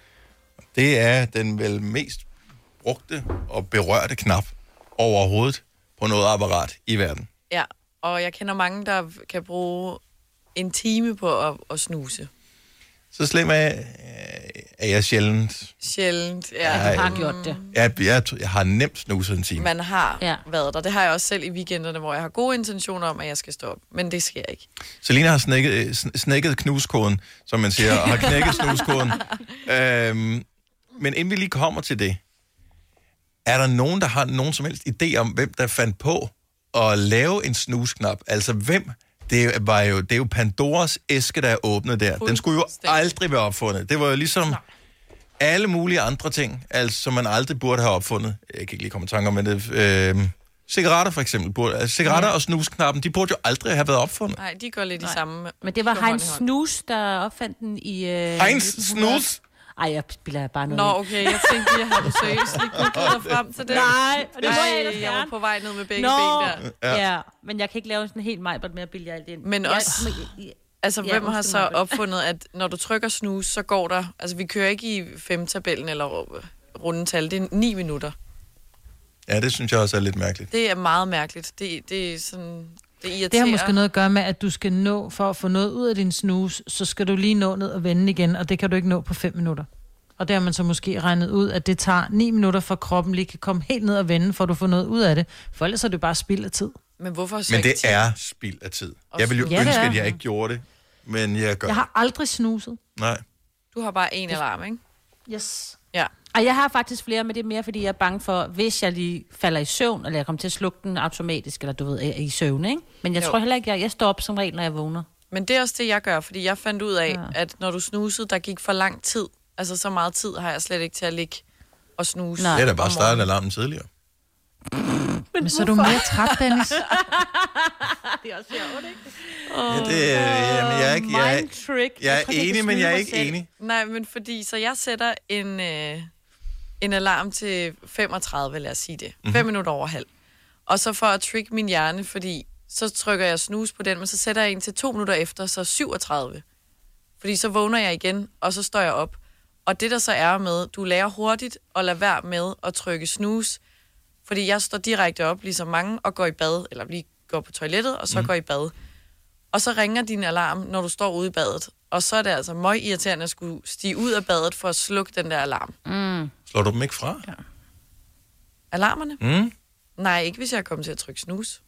Det er den vel mest brugte og berørte knap overhovedet på noget apparat i verden. Ja, og jeg kender mange, der kan bruge en time på at, at snuse. Så slem er, øh, er jeg sjældent. Sjældent, ja. Ej. har gjort det. Jeg, jeg, jeg har nemt snuset en time. Man har Ja. ja. været der. Det har jeg også selv i weekenderne, hvor jeg har gode intentioner om, at jeg skal stå op. Men det sker ikke. Selina har snækket, sn- snækket knuskoden, som man siger, og har knækket snuskoden. øhm, men inden vi lige kommer til det, er der nogen, der har nogen som helst idé om, hvem der fandt på at lave en snusknap? Altså hvem? Det var jo, det er jo Pandoras æske, der er åbnet der. Den skulle jo aldrig være opfundet. Det var jo ligesom alle mulige andre ting, altså, som man aldrig burde have opfundet. Jeg kan ikke lige komme i tanke om, men det... Øh, cigaretter for eksempel. Burde, altså, cigaretter ja. og snusknappen, de burde jo aldrig have været opfundet. Nej, de går lidt i samme... Men det var går hånd Heinz i hånd. Snus, der opfandt den i... Øh, Heinz nitten hundrede. Snus? Ej, jeg spiller bare noget. Nå, okay, jeg tænkte, jeg har du seriøst lige googlet dig frem til det. Nej, og det må jeg ellers Ej, jeg var gerne. på vej ned med begge Nå, ben der. ja. ja. Men jeg kan ikke lave sådan en helt majbert med at bilde alt ind. Men jeg, også- men- jeg- Altså, Ja, hvem har undskyld så mig. opfundet, at når du trykker snus, så går der... Altså, vi kører ikke i femtabellen eller rundetal. Det er ni minutter. Ja, det synes jeg også er lidt mærkeligt. Det er meget mærkeligt. Det, det er sådan... Det irriterer. Det har måske noget at gøre med, at du skal nå, for at få noget ud af din snus, så skal du lige nå ned og vende igen, og det kan du ikke nå på fem minutter. Og der har man så måske regnet ud, at det tager ni minutter, for kroppen lige kan komme helt ned og vende, for at du får noget ud af det. For ellers er det bare spild af tid. Men hvorfor så Men ikke det tid? er spild af tid. Jeg vil jo Ja, det ønske, er. at jeg ikke gjorde det, men jeg gør Jeg har aldrig snuset. Nej. Du har bare en alarm, ikke? Yes. Ja. Ej, jeg har faktisk flere, men det er mere, fordi jeg er bange for, hvis jeg lige falder i søvn, eller jeg kommer til at slukke den automatisk, eller du ved, er i søvn, ikke? Men jeg Jo. tror heller ikke, jeg, jeg står op som regel, når jeg vågner. Men det er også det, jeg gør, fordi jeg fandt ud af, ja. at når du snusede, der gik for lang tid. Altså, så meget tid har jeg slet ikke til at ligge og snuse. Nej. Det er da bare om startet morgenen. alarmen tidligere. Men så er du mere træt, Dennis. Det er også sjovt, ikke? Ja, det, er- jamen, jeg er ikke, jeg, er- Mind trick. jeg er tror, jeg enig, kan men snyde jeg er mig ikke selv. enig. Nej, men fordi, så jeg sætter en, øh, en alarm til femogtredive, lad os sige det. Mhm. Fem minutter over halv. Og så for at trick min hjerne, fordi så trykker jeg snus på den, men så sætter jeg en til to minutter efter, så syvogtredive. Fordi så vågner jeg igen, og så står jeg op. Og det der så er med, du lærer hurtigt at lade være med at trykke snus, fordi jeg står direkte op, ligesom mange, og går i bad, eller lige går på toilettet, og så mm. går i bad. Og så ringer din alarm, når du står ude i badet. Og så er det altså møg irriterende at skulle stige ud af badet for at slukke den der alarm. Mm. Slår du dem ikke fra? Alarmerne? Mm. Nej, ikke hvis jeg kommer til at trykke snus.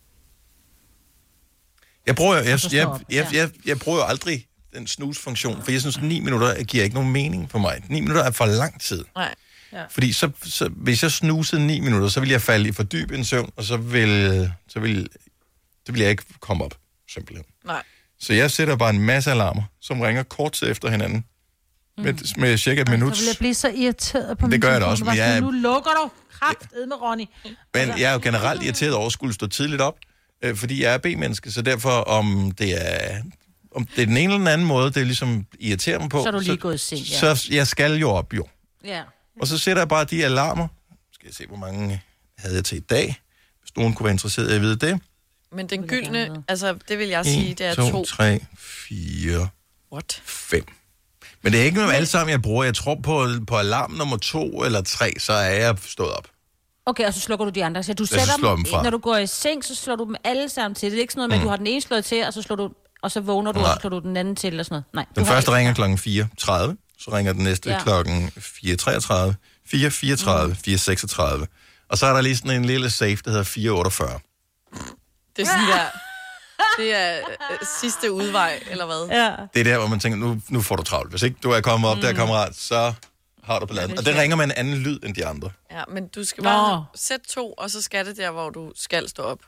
Jeg bruger, jeg, jeg, jeg, jeg, jeg, jeg bruger jo aldrig den snus-funktion, for jeg synes, ni minutter giver ikke nogen mening for mig. Ni minutter er for lang tid. Nej. Ja. Fordi så, så, hvis jeg snusede ni minutter, så ville jeg falde i for dyb en søvn, og så vil, så vil, så vil jeg ikke komme op, simpelthen. Nej. Så jeg sætter bare en masse alarmer, som ringer kort tid efter hinanden, mm. med, med cirka et minut. Så vil jeg blive så irriteret på det min gør jeg da telefon. også, men jeg... Nu lukker du kraftedme, Ronny. Men jeg er jo generelt irriteret over at skulle stå tidligt op, øh, fordi jeg er B-menneske, så derfor om det er... Om det er den ene eller den anden måde, det er ligesom irriterer mig på. Så er du lige så, gået i seng, ja. Så jeg skal jo op, jo. Ja. Og så sætter jeg bare de alarmer. Skal jeg se, hvor mange havde jeg til i dag, hvis nogen kunne være interesseret i at vide det. Men den gyldne, altså det vil jeg sige, det er to. to, tre, fire, What? fem. Men det er ikke noget alle sammen, jeg bruger. Jeg tror på, på alarm nummer to eller tre, så er jeg stået op. Okay, og så slukker du de andre. Så du så sætter slår dem, dem fra. når du går i seng, så slår du dem alle sammen til. Det er ikke sådan noget med, at Mm. du har den ene slået til, og så slår du, og så vågner du, Nej. og så slår du den anden til, eller sådan noget. Nej. Den du har første ikke- ringer klokken fire tredive, så ringer den næste Ja. ja. klokken fire treogtredive, fire fireogtredive, Mm. fire seksogtredive. Og så er der lige sådan en lille safe, der hedder fire otteogfyrre. Det er sådan der, det er øh, sidste udvej, eller hvad? Ja. Det er der, hvor man tænker, nu, nu får du travlt. Hvis ikke du er kommet op mm. der, kammerat, så har du balladen. Ja, det er Og den sjovt. ringer med en anden lyd end de andre. Ja, men du skal Nå. bare sætte to, og så skal det der, hvor du skal stå op.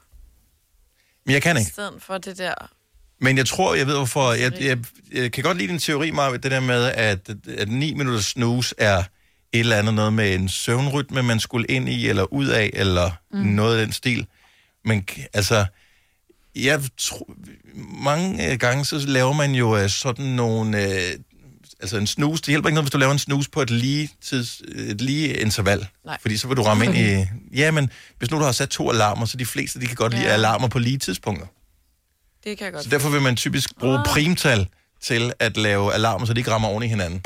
Men jeg kan I ikke. stedet for det der. Men jeg tror, jeg ved hvorfor. Jeg, jeg, jeg kan godt lide din teori, Marvind, det der med, at, at ni minutters snooze er et eller andet noget med en søvnrytme, man skulle ind i, eller ud af, eller mm. noget af den stil. Men k- altså, jeg tror, mange øh, gange, så laver man jo øh, sådan nogle, øh, altså en snooze, det hjælper ikke noget, hvis du laver en snooze på et lige, tids, et lige interval. Nej. Fordi så vil du ramme ind i, ja, men hvis nu du har sat to alarmer, så de fleste, de kan godt lide Ja. alarmer på lige tidspunkter. Det kan jeg godt. Så derfor vil man typisk bruge primtal til at lave alarmer, så de ikke rammer oven i hinanden.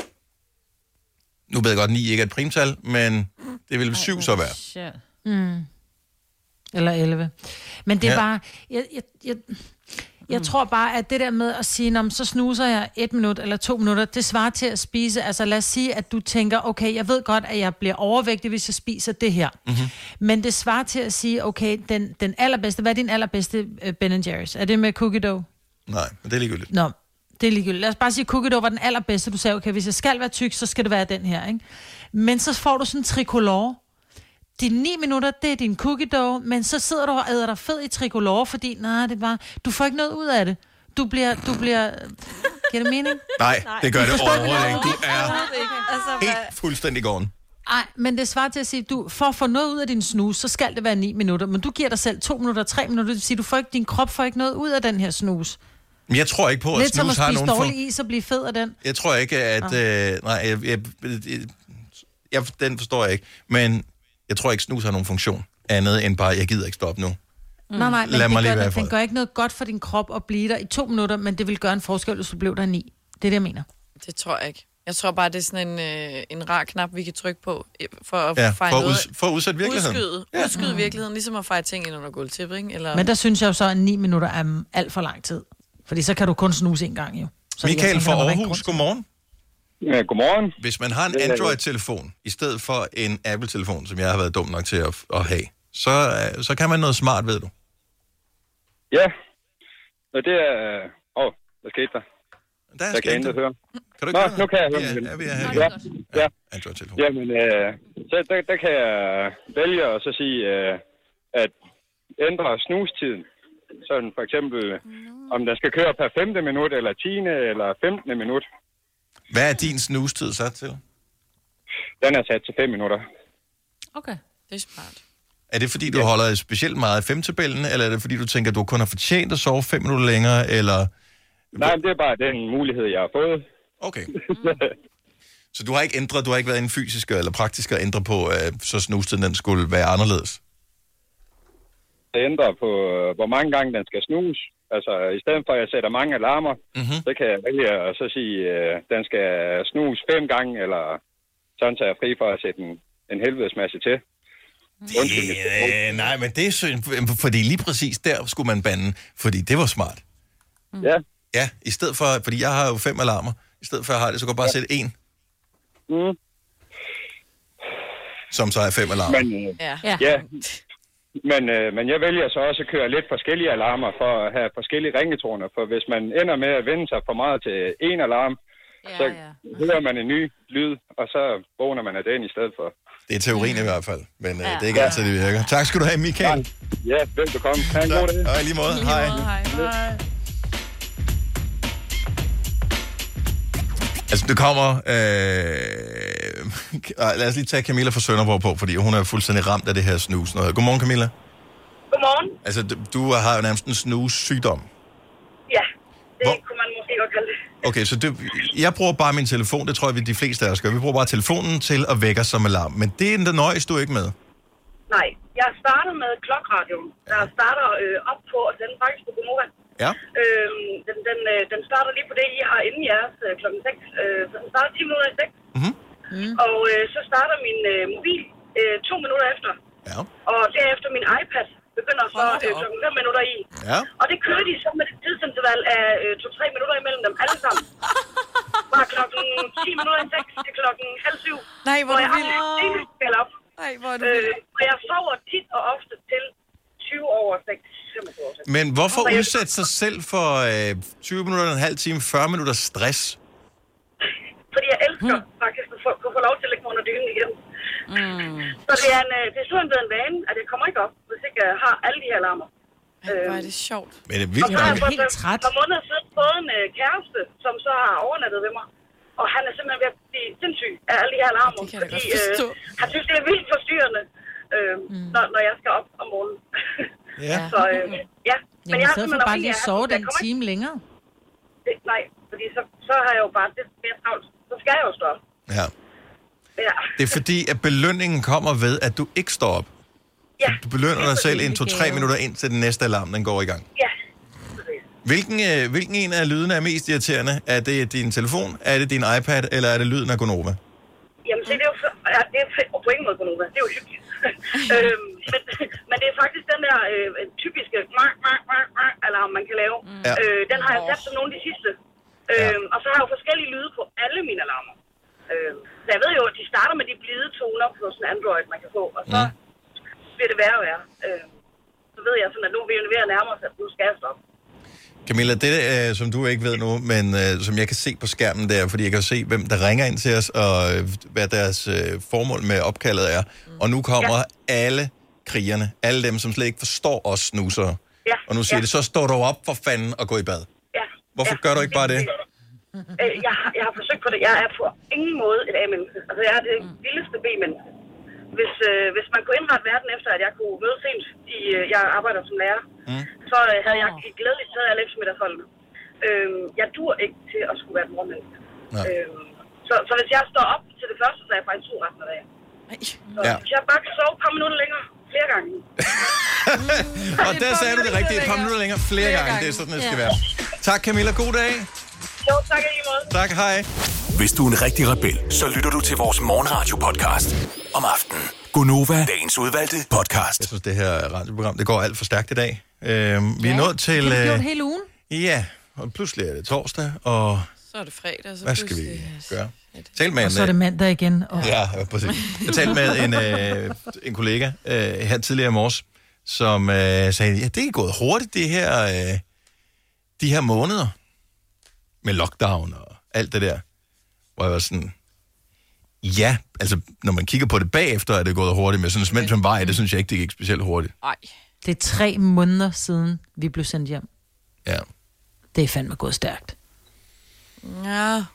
Nu ved jeg godt, at ni ikke er et primtal, men det vil syv så være. Shit. Mm. Eller elleve. Men det er Ja. bare... Jeg, jeg, jeg, jeg mm. tror bare, at det der med at sige, "Nå, så snuser jeg et minut eller to minutter, det svarer til at spise. Altså lad os sige, at du tænker, okay, jeg ved godt, at jeg bliver overvægtig, hvis jeg spiser det her. Mm-hmm. Men det svarer til at sige, okay, den, den allerbedste, hvad er din allerbedste uh, Ben and Jerry's? Er det med cookie dough? Nej, men det er ligegyldigt. Nå, det er ligegyldigt. Lad os bare sige, at cookie dough var den allerbedste. Du sagde, okay, hvis jeg skal være tyk, så skal det være den her, ikke? Men så får du sådan en tricolore. Dine ni minutter, det er din cookie dough, men så sidder du og æder dig fed i tricolore, fordi, nej, det var, du får ikke noget ud af det. Du bliver, du bliver, giver det mening? Nej, det gør det Forstår du, overhovedet ikke. Du er Altså, helt fuldstændig gården. Nej, men det svarer til at sige, du for at få noget ud af din snus, så skal det være ni minutter, men du giver dig selv to minutter, tre minutter, det vil sige, du får ikke, din krop får ikke noget ud af den her snus. Men jeg tror ikke på, at Lidt som at snus har spise nogen... dårlig is og blive fed af den. Jeg tror ikke, at... Øh, nej, jeg, jeg, jeg, jeg, den forstår jeg ikke. Men jeg tror ikke, snus har nogen funktion andet end bare, jeg gider ikke stoppe nu. Mm. Nej, nej, men Lad mig det lige gør, være i den fred. gør ikke noget godt for din krop at blive der i to minutter, men det vil gøre en forskel, hvis du blev der i ni. Det er det, jeg mener. det tror jeg ikke. Jeg tror bare, det er sådan en, øh, en rar knap, vi kan trykke på, øh, for at Ja, fejre for at noget. uds- for at udsætte virkeligheden. Udskyde, Ja. udskyde virkeligheden, ligesom at fejre ting ind under gulvtæppet, ikke? Eller... Men der synes jeg jo så, at ni minutter er mm, alt for lang tid. Fordi så kan du kun snuse en gang, jo. Så jeg Michael tænker, fra der må være en Aarhus, grund til- godmorgen. Ja, godmorgen. Hvis man har en Det er- Android-telefon, i stedet for en Apple-telefon, som jeg har været dum nok til at, at have, så, øh, så kan man noget smart, ved du. Ja, og det er... Åh, oh, hvad skete der? Der er Jeg kan sket ikke det. høre. Kan du Nå, ikke høre nu kan jeg det? høre Ja, igen. ja, vi er her Ja, igen. ja. Android-telefon. Jamen, øh, så der, der kan jeg vælge og så sige, øh, at ændre snustiden. Sådan for eksempel, om den skal køre per femte minut, eller tiende, eller femtende minut. Hvad er din snustid sat til? Den er sat til fem minutter. Okay. Det er smart. Er det fordi, du holder specielt meget af femtabellen, eller er det fordi, du tænker, at du kun har fortjent at sove fem minutter længere, eller... Nej, det er bare den mulighed, jeg har fået. Okay. Så du har ikke ændret, du har ikke været en fysisk eller praktisk at ændre på, at så snustiden den skulle være anderledes? Jeg ændrer på, øh, hvor mange gange den skal snuse. Altså, i stedet for, at jeg sætter mange alarmer, mm-hmm. så kan jeg vælge at så sige, at den skal snuse fem gange, eller sådan, så jeg er fri for at sætte en, en helvedes masse til. Det, øh, nej, men det er synd, fordi lige præcis der skulle man bande, fordi det var smart. Mm. Ja. Ja, i stedet for, fordi jeg har jo fem alarmer, i stedet for at jeg har det, så kan jeg bare ja. sætte en. Mm. Som så er fem alarmer. Men, øh, ja. ja. men, øh, men jeg vælger så også at køre lidt forskellige alarmer for at have forskellige ringetoner. For hvis man ender med at vende sig for meget til en alarm, ja, så ja. hører man en ny lyd, og så vågner man af den i stedet for. Det er teorien i hvert fald, men ja. øh, det er ikke altid, det virker. Tak skal du have, Michael. Ja, velbekomme. Ha' en god dag. Og i lige måde. Hej. Hej. Hej. Altså, det kommer... Øh... Lad os lige tage Camilla fra Sønderborg på, fordi hun er fuldstændig ramt af det her snus. Godmorgen, Camilla. Godmorgen. Altså, du har jo nærmest en snus-sygdom. Ja, det Hvor... kunne man måske godt kalde det. Okay, så det... jeg bruger bare min telefon, det tror jeg, vi de fleste af os gør. Vi bruger bare telefonen til at vække os som alarm. Men det er en, der nøjes du ikke med. Nej, jeg starter med klokradioen, der starter øh, op på, og den faktisk på Gonova. Ja. Øhm, den, den, øh, den starter lige på det, I har inden jeres øh, klokken seks. Øh, så den starter ti minutter i seks. Mm-hmm. Mm. Og øh, så starter min øh, mobil øh, to minutter efter. Ja. Og derefter min iPad begynder så øh, klokken fem minutter i. Ja. Og det kører de så med et tidsinterval af øh, to-tre minutter imellem dem alle sammen. Fra klokken ti minutter i seks til klokken halv syv. Nej, hvor er det vildt. Skal op. Nej, hvor er det øh, og jeg sover tit og ofte til tyve over seks. Men hvorfor udsætte sig selv for øh, tyve minutter, en halv time, fyrre minutter stress? Fordi jeg elsker mm. faktisk at få, kunne få lov til at lægge mig under dynen igen. Mm. Så det er, en, det er sådan blevet en vane, at jeg kommer ikke op, hvis ikke jeg har alle de her alarmer. Ej, hvor er det sjovt. Men det er vildt. Og så har jeg fået et par måneder siden fået en uh, kæreste, som så har overnattet ved mig. Og han er simpelthen ved at blive sindssyg af alle de her alarmer. Det kan fordi øh, han synes, det er vildt forstyrrende, øh, mm. når, når jeg skal op om morgenen. Ja. Så øh, ja. Men jeg har simpelthen bare lige at sove den time længere. Det, nej, fordi så, så har jeg jo bare det mere travlt. Så skal jeg jo stå op. Ja. Ja. Det er fordi, at belønningen kommer ved, at du ikke står op. Ja. Du belønner dig selv en to-tre minutter ind til den næste alarm, den går i gang. Ja. Hvilken, øh, hvilken en af lydene er mest irriterende? Er det din telefon, er det din iPad, eller er det lyden af Gonova? Jamen, det er jo ja, det er på ingen måde Gonova. Det er jo hyggeligt. øhm, men, men det er faktisk den der øh, typiske mark, mark, mark, mark, alarm, man kan lave. Mm. Ja. Øh, den har jeg sat som nogle af de sidste. Øhm, ja. Og så har jeg jo forskellige lyde på alle mine alarmer. Øhm, så jeg ved jo, at de starter med de blide toner på sådan en Android, man kan få. Og så mm. bliver det værre og værre. Øhm, så ved jeg sådan, at nu er vi jo ved at nærme os, at nu skal jeg stoppe. Camilla, det øh, som du ikke ved nu, men øh, som jeg kan se på skærmen der, fordi jeg kan se, hvem der ringer ind til os, og øh, hvad deres øh, formål med opkaldet er. Mm. Og nu kommer ja. alle krigerne, alle dem, som slet ikke forstår os snusere. Ja. Og nu siger ja. det, så står du op for fanden og gå i bad. Ja. Hvorfor ja. gør du ikke bare det? Øh, jeg, har, jeg har forsøgt på det. Jeg er på ingen måde et A-menneske. Altså, jeg er det vildeste B-menneske. Hvis, øh, hvis man kunne indrette verden efter, at jeg kunne møde sent, i, øh, jeg arbejder som lærer, mm. så øh, havde jeg glædeligt taget alle eftermiddagsholdene. Øh, jeg dur ikke til at skulle være et morgenmenneske. Øh, så, så hvis jeg står op til det første, så er jeg faktisk to resten af dagen. Så ja. hvis jeg bare kan sove et par minutter længere, flere gange. Og der sagde du det rigtigt, et par minutter længere, flere, flere gange. gange. Det er sådan, det skal ja. være. Tak Camilla, god dag. Jo, tak i måde. Tak, hej. Hvis du er en rigtig rebel, så lytter du til vores morgenradio-podcast om aftenen. Gonova, dagens udvalgte podcast. Jeg synes, det her radioprogram, det går alt for stærkt i dag. Øhm, vi ja, er nået til... Det har gjort hele ugen. Ja, og pludselig er det torsdag, og... Så er det fredag, så hvad skal vi gøre? Tal med og en, så er det mandag igen. Og... Ja, ja, præcis. Jeg talte med en, øh, en kollega øh, her tidligere i morges, som øh, sagde, ja, det er gået hurtigt, det her, øh, de her måneder med lockdown og alt det der. Hvor jeg var sådan, ja, altså når man kigger på det bagefter, er det gået hurtigt, men jeg synes, mens man var i det, synes jeg ikke, det gik specielt hurtigt. Nej. Det er tre måneder siden, vi blev sendt hjem. Ja. Det er fandme gået stærkt. Ja. Jeg,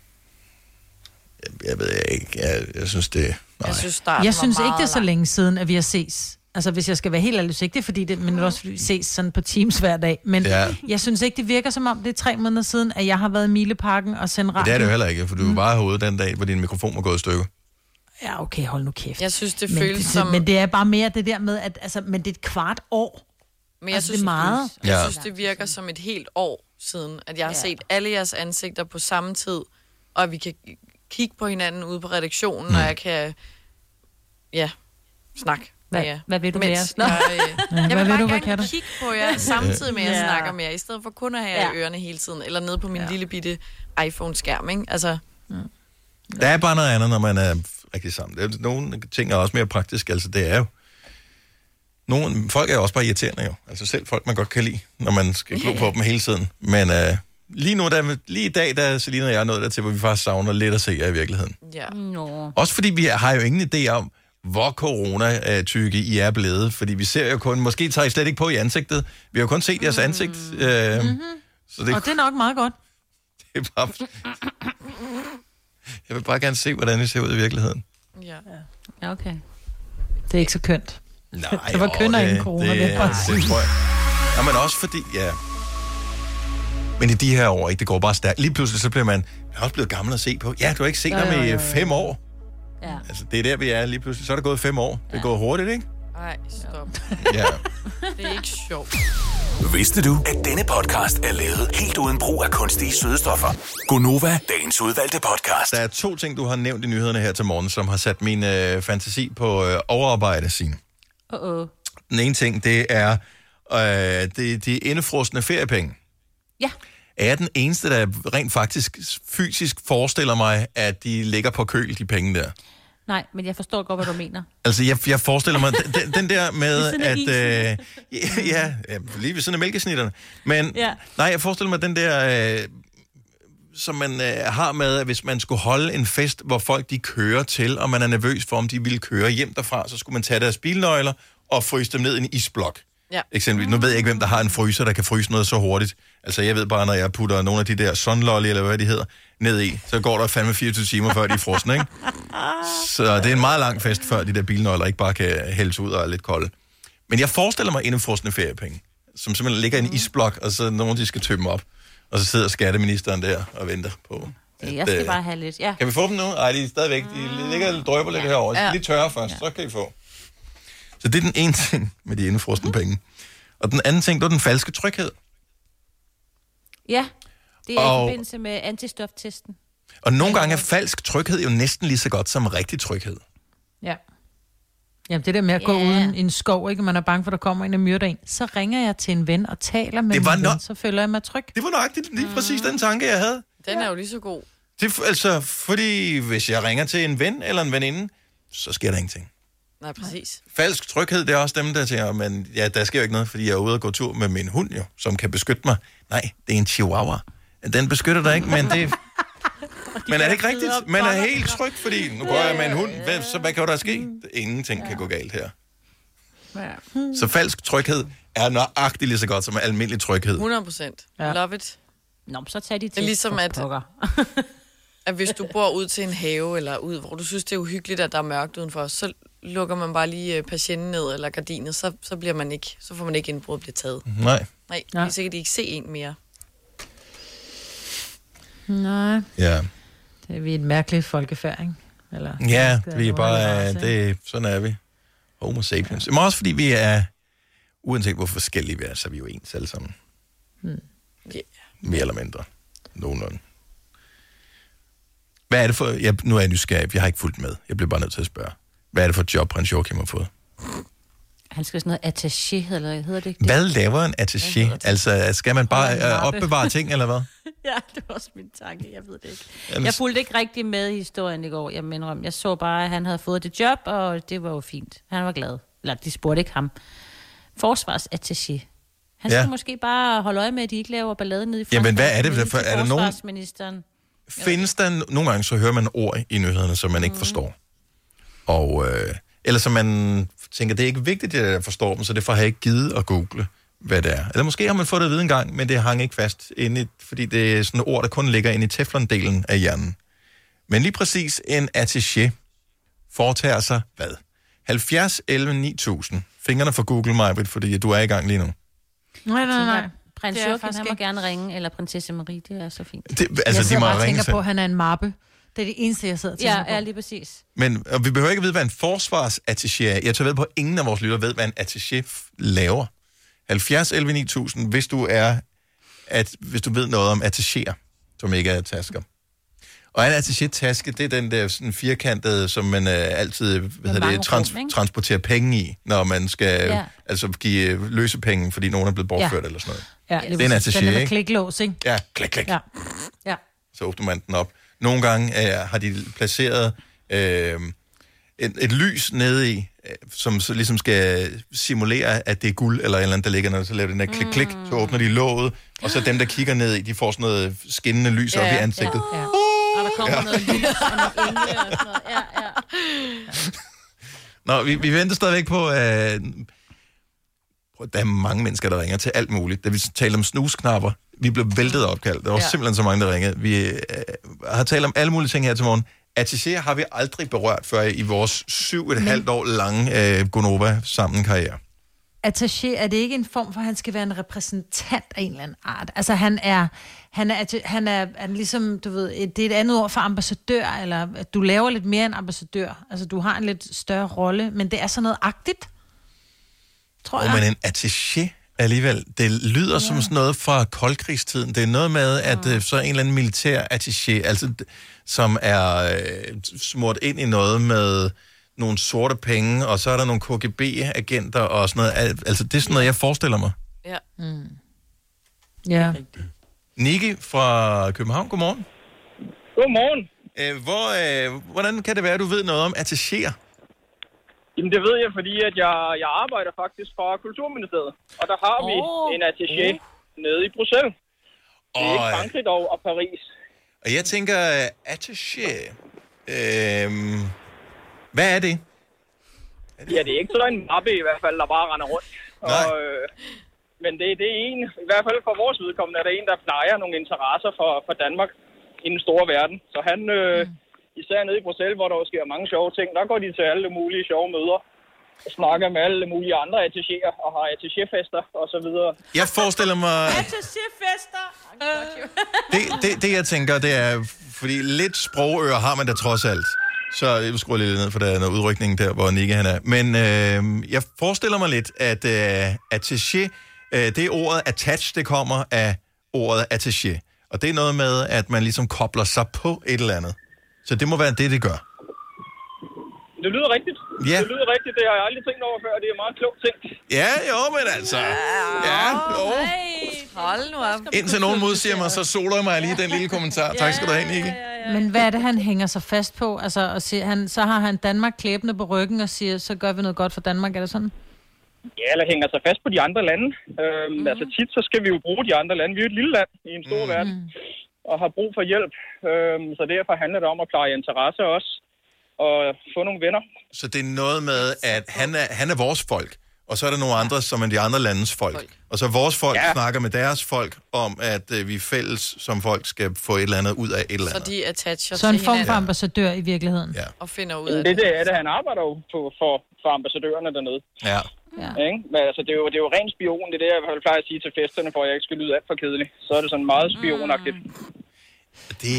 jeg ved ikke, jeg, jeg synes det... Nej. Jeg synes, jeg synes ikke, det er så længe siden, at vi har ses. Altså, hvis jeg skal være helt ærlig, så ikke det er fordi det, men også fordi vi ses sådan på Teams hver dag. Men ja. jeg synes ikke, det virker som om, det er tre måneder siden, at jeg har været i Mileparken og sendt radio. Det er det jo heller ikke, for du var mm. bare herude den dag, hvor din mikrofon var gået i stykker. Ja, okay, hold nu kæft. Jeg synes, det men føles det, som... Men det er bare mere det der med, at altså, men det er et kvart år. Men jeg altså, synes, det er meget. Jeg ja. synes, det virker som et helt år siden, at jeg har ja. set alle jeres ansigter på samme tid, og at vi kan kigge på hinanden ude på redaktionen, mm. og jeg kan, ja, snakke. Hvad, ja. hvad vil du med jer? Jeg, øh, ja, jeg vil hvad bare vil du, gerne kigge på jer, samtidig med, at jeg ja. snakker med jer, i stedet for kun at have jer ja. i ørerne hele tiden, eller nede på min ja. lille bitte iPhone-skærm, ikke? Altså... Mm. Der er bare noget andet, når man er rigtig sammen. Nogle ting er også mere praktisk, altså det er jo... Nogle, folk er jo også bare irriterende jo. Altså selv folk, man godt kan lide, når man skal glo på dem hele tiden. Men øh, lige nu, der, lige i dag, der er Selina og jeg nået der til, hvor vi faktisk savner lidt at se jer i virkeligheden. Ja. Nå. Også fordi vi har jo ingen idé om, hvor corona-tykke I er blevet. Fordi vi ser jo kun, måske tager I slet ikke på i ansigtet. Vi har jo kun set jeres ansigt. Mm. Øh, mm-hmm. så det, og det er nok meget godt. Det er bare... Jeg vil bare gerne se, hvordan det ser ud i virkeligheden. Ja. Ja, okay. Det er ikke så kønt. Nej, det var kønner inden corona, det, det, det, det tror jeg. Ja, men også fordi, ja... Men i de her år, ikke, det går bare stærkt. Lige pludselig så bliver man, man er også blevet gammel at se på. Ja, du har ikke set ham i fem år. Ja. Altså, det er der, vi er lige pludselig. Så er det gået fem år. Det ja. går hurtigt, ikke? Nej, stop. Ja. Det er ikke sjovt. Vidste du, at denne podcast er lavet helt uden brug af kunstige sødestoffer? Gonova, dagens udvalgte podcast. Der er to ting, du har nævnt i nyhederne her til morgen, som har sat min øh, fantasi på øh, overarbejde, Signe. Uh-oh. Den ene ting, det er øh, de, de indefrosne feriepenge. Ja. Er jeg den eneste, der rent faktisk fysisk forestiller mig, at de ligger på køl, de penge der? Nej, men jeg forstår godt, hvad du mener. Altså, jeg, jeg forestiller mig den, den der med, at... Øh, ja, ja, lige ved siden af mælkesnitterne. Men ja. nej, jeg forestiller mig den der, øh, som man øh, har med, at hvis man skulle holde en fest, hvor folk de kører til, og man er nervøs for, om de ville køre hjem derfra, så skulle man tage deres bilnøgler og fryse dem ned i en isblok. Ja. Eksempelvis. Nu ved jeg ikke, hvem der har en fryser, der kan fryse noget så hurtigt. Altså, jeg ved bare, når jeg putter nogle af de der sunlolly, eller hvad de hedder, ned i, så går der fandme fireogtyve timer, før de er frosne, ikke? Så det er en meget lang fest, før de der bilnøgler ikke bare kan hældes ud og er lidt kolde. Men jeg forestiller mig indefrosne feriepenge, som simpelthen ligger i en isblok, og så nogen, de skal tømme op. Og så sidder skatteministeren der og venter på. Jeg skal at, bare have lidt, ja. Kan vi få dem nu? Ej, de er stadigvæk. De ligger lidt drøber lidt herovre. De skal lige tørre først, ja. Så kan I få. Så det er den ene ting med de indefrosne penge. Og den anden ting, det er den falske tryghed. Ja, det er og, i forbindelse med antistoftesten. Og nogle gange er falsk tryghed jo næsten lige så godt som rigtig tryghed. Ja. Jamen det der med at gå yeah. uden i en skov, ikke? Man er bange for, at der kommer en og myrder en. Så ringer jeg til en ven og taler med min no- ven, så føler jeg mig tryg. Det var nøjagtigt lige præcis den tanke, jeg havde. Den er jo lige så god. Det, altså, fordi hvis jeg ringer til en ven eller en veninde, så sker der ingenting. Nej, præcis. Falsk tryghed, det er også dem, der siger, men ja, der sker jo ikke noget, fordi jeg er ude og gå tur med min hund jo, som kan beskytte mig. Nej, det er en chihuahua. Den beskytter dig ikke, men det... Men er det ikke rigtigt? Man er helt tryg, fordi nu går jeg med en hund. Hvad, så hvad kan der ske? Ingenting ja. kan gå galt her. Ja. Så falsk tryghed er nøjagtigt lige så godt som almindelig tryghed. hundrede procent. Ja. Love it. Nå, så tag de til. Det er ligesom, at, at hvis du bor ud til en have, eller ud, hvor du synes, det er uhyggeligt, at der er mørkt udenfor, så lukker man bare lige patienten ned, eller gardinet, så, så, bliver man ikke, så får man ikke indbrud og bliver taget. Nej. Nej, det er sikkert, de ikke se en mere. Nej. Ja. Det er vi et mærkeligt folkefærd, ikke? Eller, ja, vi er bare, det, sådan er vi. Homo sapiens. Men også fordi vi er, uanset hvor forskellige vi er, så er vi jo ens alle sammen. Hmm. Yeah. Mere eller mindre. Nogenlunde. Hvad er det for, jeg, nu er jeg nysgerrig, jeg har ikke fulgt med. Jeg bliver bare nødt til at spørge. Hvad er det for et job, prins Joachim har fået? Han skal sådan noget attaché, eller hedder det ikke? Hvad laver en attaché? Altså, skal man bare øh, opbevare ting, eller hvad? Ja, det var også min tanke, jeg ved det ikke. Jeg fulgte ikke rigtig med i historien i går, jeg mener om. Jeg så bare, at han havde fået det job, og det var jo fint. Han var glad. Eller, de spurgte ikke ham. Forsvarsattaché. Han skal ja. måske bare holde øje med, at de ikke laver ballade nede i Jamen, hvad er det? For, er der nogen... Forsvarsministeren. Findes der nogle gange, så hører man ord i nyhederne, som man ikke mm. forstår. Og... Øh, eller så man tænker, det er ikke vigtigt, at jeg forstår dem, så derfor har jeg ikke givet at google, hvad det er. Eller måske har man fået det at vide en gang, men det hang ikke fast inde i, fordi det er sådan et ord, der kun ligger inde i teflondelen af hjernen. Men lige præcis en attaché foretager sig hvad? halvfjerds elleve ni tusind. Fingrene for Google mig, fordi du er i gang lige nu. Nej, nej, nej. Prins Joachim, han må gerne ringe, eller prinsesse Marie, det er så fint. Det, altså, jeg sidder de må bare og ringe tænker på, at han er en mappe. Det er det eneste, jeg sidder og tænker ja, på. Ja, lige præcis. Men og vi behøver ikke at vide, hvad en forsvarsattaché er. Jeg tager ved på, at ingen af vores lyttere ved, hvad en attaché laver. halvfjerds elleve ni tusind, hvis du er, at, hvis du ved noget om attachéer, som ikke er tasker. Og en attaché-taske, det er den der sådan firkantede, som man uh, altid hvad hedder det, trans- rum, transporterer penge i, når man skal ja. altså give løse penge, fordi nogen er blevet bortført ja. eller sådan noget. Ja, det er en attaché, den er ikke? kliklås, ikke? Ja, klik, klik. Ja. Ja. Så åbner man den op. Nogle gange uh, har de placeret uh, et, et lys nede i, som så ligesom skal simulere, at det er guld eller et eller andet, der ligger, når så laver den der klik-klik, så åbner de låget, og så dem, der kigger ned i, de får sådan noget skinnende lys ja, op i ansigtet. Ja, ja. Og der kommer ja. noget lys og noget engle og sådan noget. Ja, ja. Nå, vi, vi venter stadigvæk på, at uh, der er mange mennesker, der ringer til alt muligt. Da vi talte om snusknapper, vi blev væltet opkaldt. Der var ja. simpelthen så mange, der ringede. Vi uh, har talt om alle mulige ting her til morgen. Attachéer har vi aldrig berørt før i vores syv og et halvt år lange uh, Gonova sammen karriere. Attaché, er det ikke en form for, at han skal være en repræsentant af en eller anden art? Altså, han er, han er, han er, han er ligesom, du ved, det er et andet ord for ambassadør, eller du laver lidt mere end ambassadør. Altså, du har en lidt større rolle, men det er sådan noget agtigt, tror oh, jeg. Men en attaché alligevel, det lyder ja. som sådan noget fra koldkrigstiden. Det er noget med, at ja. så en eller anden militær attaché, altså, som er øh, smurt ind i noget med nogle sorte penge, og så er der nogle K G B-agenter og sådan noget. Altså, det er sådan noget, jeg forestiller mig. Ja. Mm. Ja. Niki fra København, godmorgen. Godmorgen. Øh, hvor, øh, hvordan kan det være, du ved noget om attachéer? Jamen, det ved jeg, fordi at jeg, jeg arbejder faktisk fra Kulturministeriet, og der har vi oh. en attaché oh. nede i Bruxelles. Det er ikke Frankrig dog, og Paris. Og jeg tænker, attaché... Øh, hvad er det? Ja, det er ikke sådan en mappe i hvert fald, der bare render rundt. Og, øh, men det, det er en, i hvert fald for vores vedkommende, er der en, der plejer nogle interesser for, for Danmark i den store verden. Så han, øh, mm. især nede i Bruxelles, hvor der sker mange sjove ting, der går de til alle mulige sjove møder og snakker med alle mulige andre attachéer og har attachéfester og så videre. Jeg forestiller mig... Attachéfester! det, det, det, jeg tænker, det er, fordi lidt sprogører har man da trods alt. Så jeg skruer lidt ned, for der er noget udrykning der, hvor Nikke han er. Men øh, jeg forestiller mig lidt, at øh, attaché, øh, det ordet attach, det kommer af ordet attaché. Og det er noget med, at man ligesom kobler sig på et eller andet. Så det må være det, det gør. Det lyder rigtigt. Ja. Det lyder rigtigt. Det har jeg aldrig tænkt over før. Det er meget klogt ting. Ja, jo, men altså. Ja, jo. Hold nu op. Indtil nogen modsiger mig, så soler jeg mig lige den lille kommentar. Tak skal du have, Nikke. Men hvad er det, han hænger sig fast på? Altså, og siger, han, så har han Danmark klæbende på ryggen og siger, så gør vi noget godt for Danmark. Er det sådan? Ja, eller hænger sig fast på de andre lande. Øhm, mm. Altså tit, så skal vi jo bruge de andre lande. Vi er jo et lille land i en stor mm. verden, og har brug for hjælp. Øhm, så derfor handler det om at pleje interesse også, og få nogle venner. Så det er noget med, at han er, han er vores folk, og så er der nogle andre, som er de andre landes folk. folk. Og så vores folk ja. snakker med deres folk om, at øh, vi fælles som folk skal få et eller andet ud af et eller andet. Så de attacher Så en form for ambassadør i virkeligheden. Ja. Og finder ud af det. Det, det er det, han arbejder jo på, for, for ambassadørerne dernede. Ja. Ja. Ikke? Men altså, det er, jo, det er jo ren spion, det er det, jeg plejer at sige til festerne, for at jeg ikke skal lyde alt for kedelig. Så er det sådan meget spionagtigt. Mm. Det...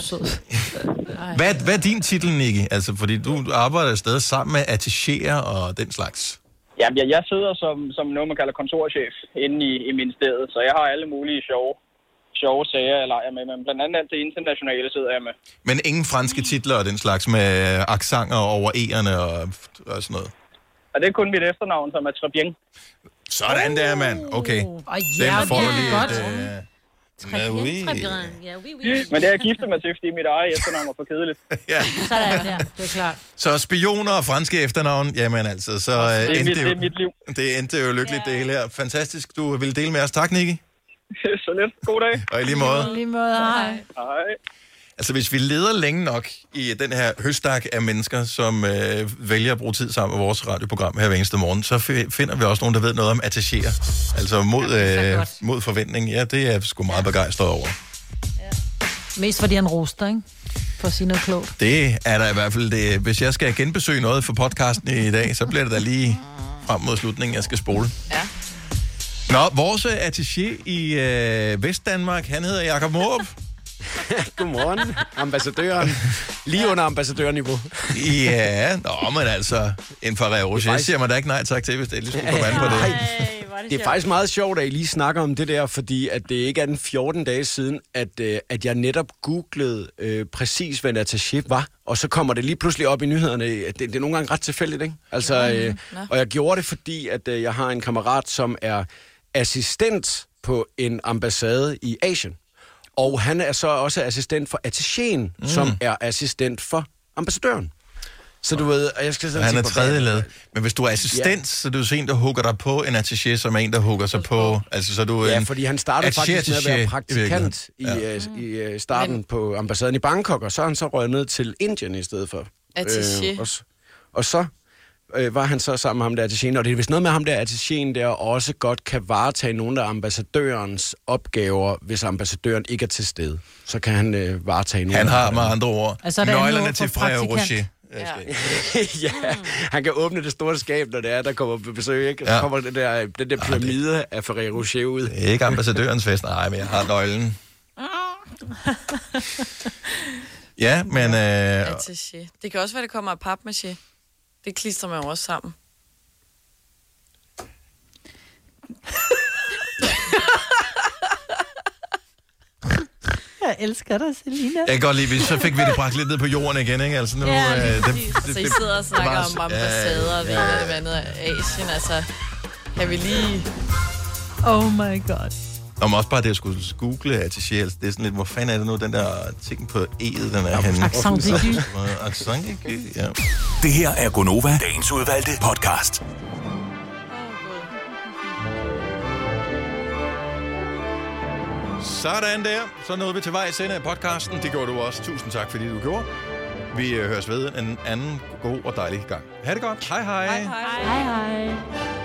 hvad, hvad er din titel, Nicky? Altså, fordi du arbejder et sted sammen med attachéer og den slags. Jamen, jeg, jeg sidder som, som noget, man kalder kontorchef inde i, i ministeriet, så jeg har alle mulige sjove, sjove sager, jeg leger med, men blandt andet alt det internationale sidder jeg med. Men ingen franske titler og den slags med accenter over E'erne og, og sådan noget? Og det er kun mit efternavn, som er Trebien. Sådan der, mand. Okay. Oh, ja, den får du lige godt. et... Øh... Trebien, Trebien. Ja, oui, oui. Men det har jeg giftet mig til, fordi mit eget efternavn var for kedeligt. Ja. Sådan der, det er klart. Så spioner og franske efternavn, jamen altså, så det er, endte mit, det, det er mit liv. Det endte jo lykkeligt, ja. Det hele her. Fantastisk, du ville dele med os. Tak, Nicky. Så lidt. God dag. Og i lige måde. I lige måde, hej. Hej. Altså, hvis vi leder længe nok i den her høstak af mennesker, som øh, vælger at bruge tid sammen med vores radioprogram her hver eneste morgen, så f- finder vi også nogen, der ved noget om attachéer. Altså mod, øh, mod forventning. Ja, det er jeg sgu meget begejstret over. Ja. Mest fordi han roster, ikke? For at sige noget klogt. Det er der i hvert fald. Det. Hvis jeg skal genbesøge noget for podcasten i dag, så bliver det da lige frem mod slutningen, jeg skal spole. Ja. Nå, vores attaché i øh, Vestdanmark, han hedder Jakob Måb. Godmorgen, ambassadøren. Lige under ambassadørniveau. Ja, nå, men altså, en Ferrero Rocher faktisk... siger man da ikke nej tak til, hvis det lige skulle komme an på det. Det, det er faktisk meget sjovt, at I lige snakker om det der, fordi at det ikke er den fjorten dage siden, at, øh, at jeg netop googlede øh, præcis, hvad en attaché var, og så kommer det lige pludselig op i nyhederne. Det, det er nogle gange ret tilfældigt, ikke? Altså, øh, og jeg gjorde det, fordi at øh, jeg har en kammerat, som er assistent på en ambassade i Asien. Og han er så også assistent for attachéen, mm. som er assistent for ambassadøren. Så du ved, og jeg skal sådan Han er sige, tredje led. Men hvis du er assistent, ja. så er du en, der hugger dig på en attaché, som er en, der hugger sig på... Altså, så er du ja, en fordi han startede faktisk med at være praktikant i, ja. i, i starten Men... på ambassaden i Bangkok, og så er han så røget ned til Indien i stedet for. Attaché. Øh, og, og så øh, var han så sammen med ham der attachéen, og det er vist noget med ham der attachéen der også godt kan varetage nogle af ambassadørens opgaver, hvis ambassadøren ikke er til stede. Så kan han øh, varetage nogle. Han har med andre ord altså, nøglerne til Frère Rocher. Ja. ja, han kan åbne det store skab, når det er, der kommer på besøg, ikke? Så ja. kommer den der, den der pyramide ja, det... af Ferrero Rocher ud. Det er ikke ambassadørens fest, nej, men jeg har nøglen. ja, men... Øh... Attaché. Det kan også være, det kommer af papmaché. Det klistrer man også sammen. Jeg elsker dig, Selina. Jeg kan godt lide, så fik vi det bragt lidt ned på jorden igen, ikke? Altså, nu, ja, øh, det, det, det, så I sidder og snakker bare, om ambassader, ja, ja, ja. Det andet af Asien, altså, kan vi lige... Oh my god. Og også bare det, at skulle google attaché, altså, det er sådan lidt, hvor fanden er det nu, den der ting på E'et, den er henne? Accent aigu. Accent aigu, ja. Det her er Gonova, dagens udvalgte podcast. Sådan der. Så nåede vi til vejs ende af podcasten. Det gjorde du også. Tusind tak, fordi du gjorde. Vi høres ved en anden god og dejlig gang. Ha' det godt. Hej hej. Hej hej. hej, hej.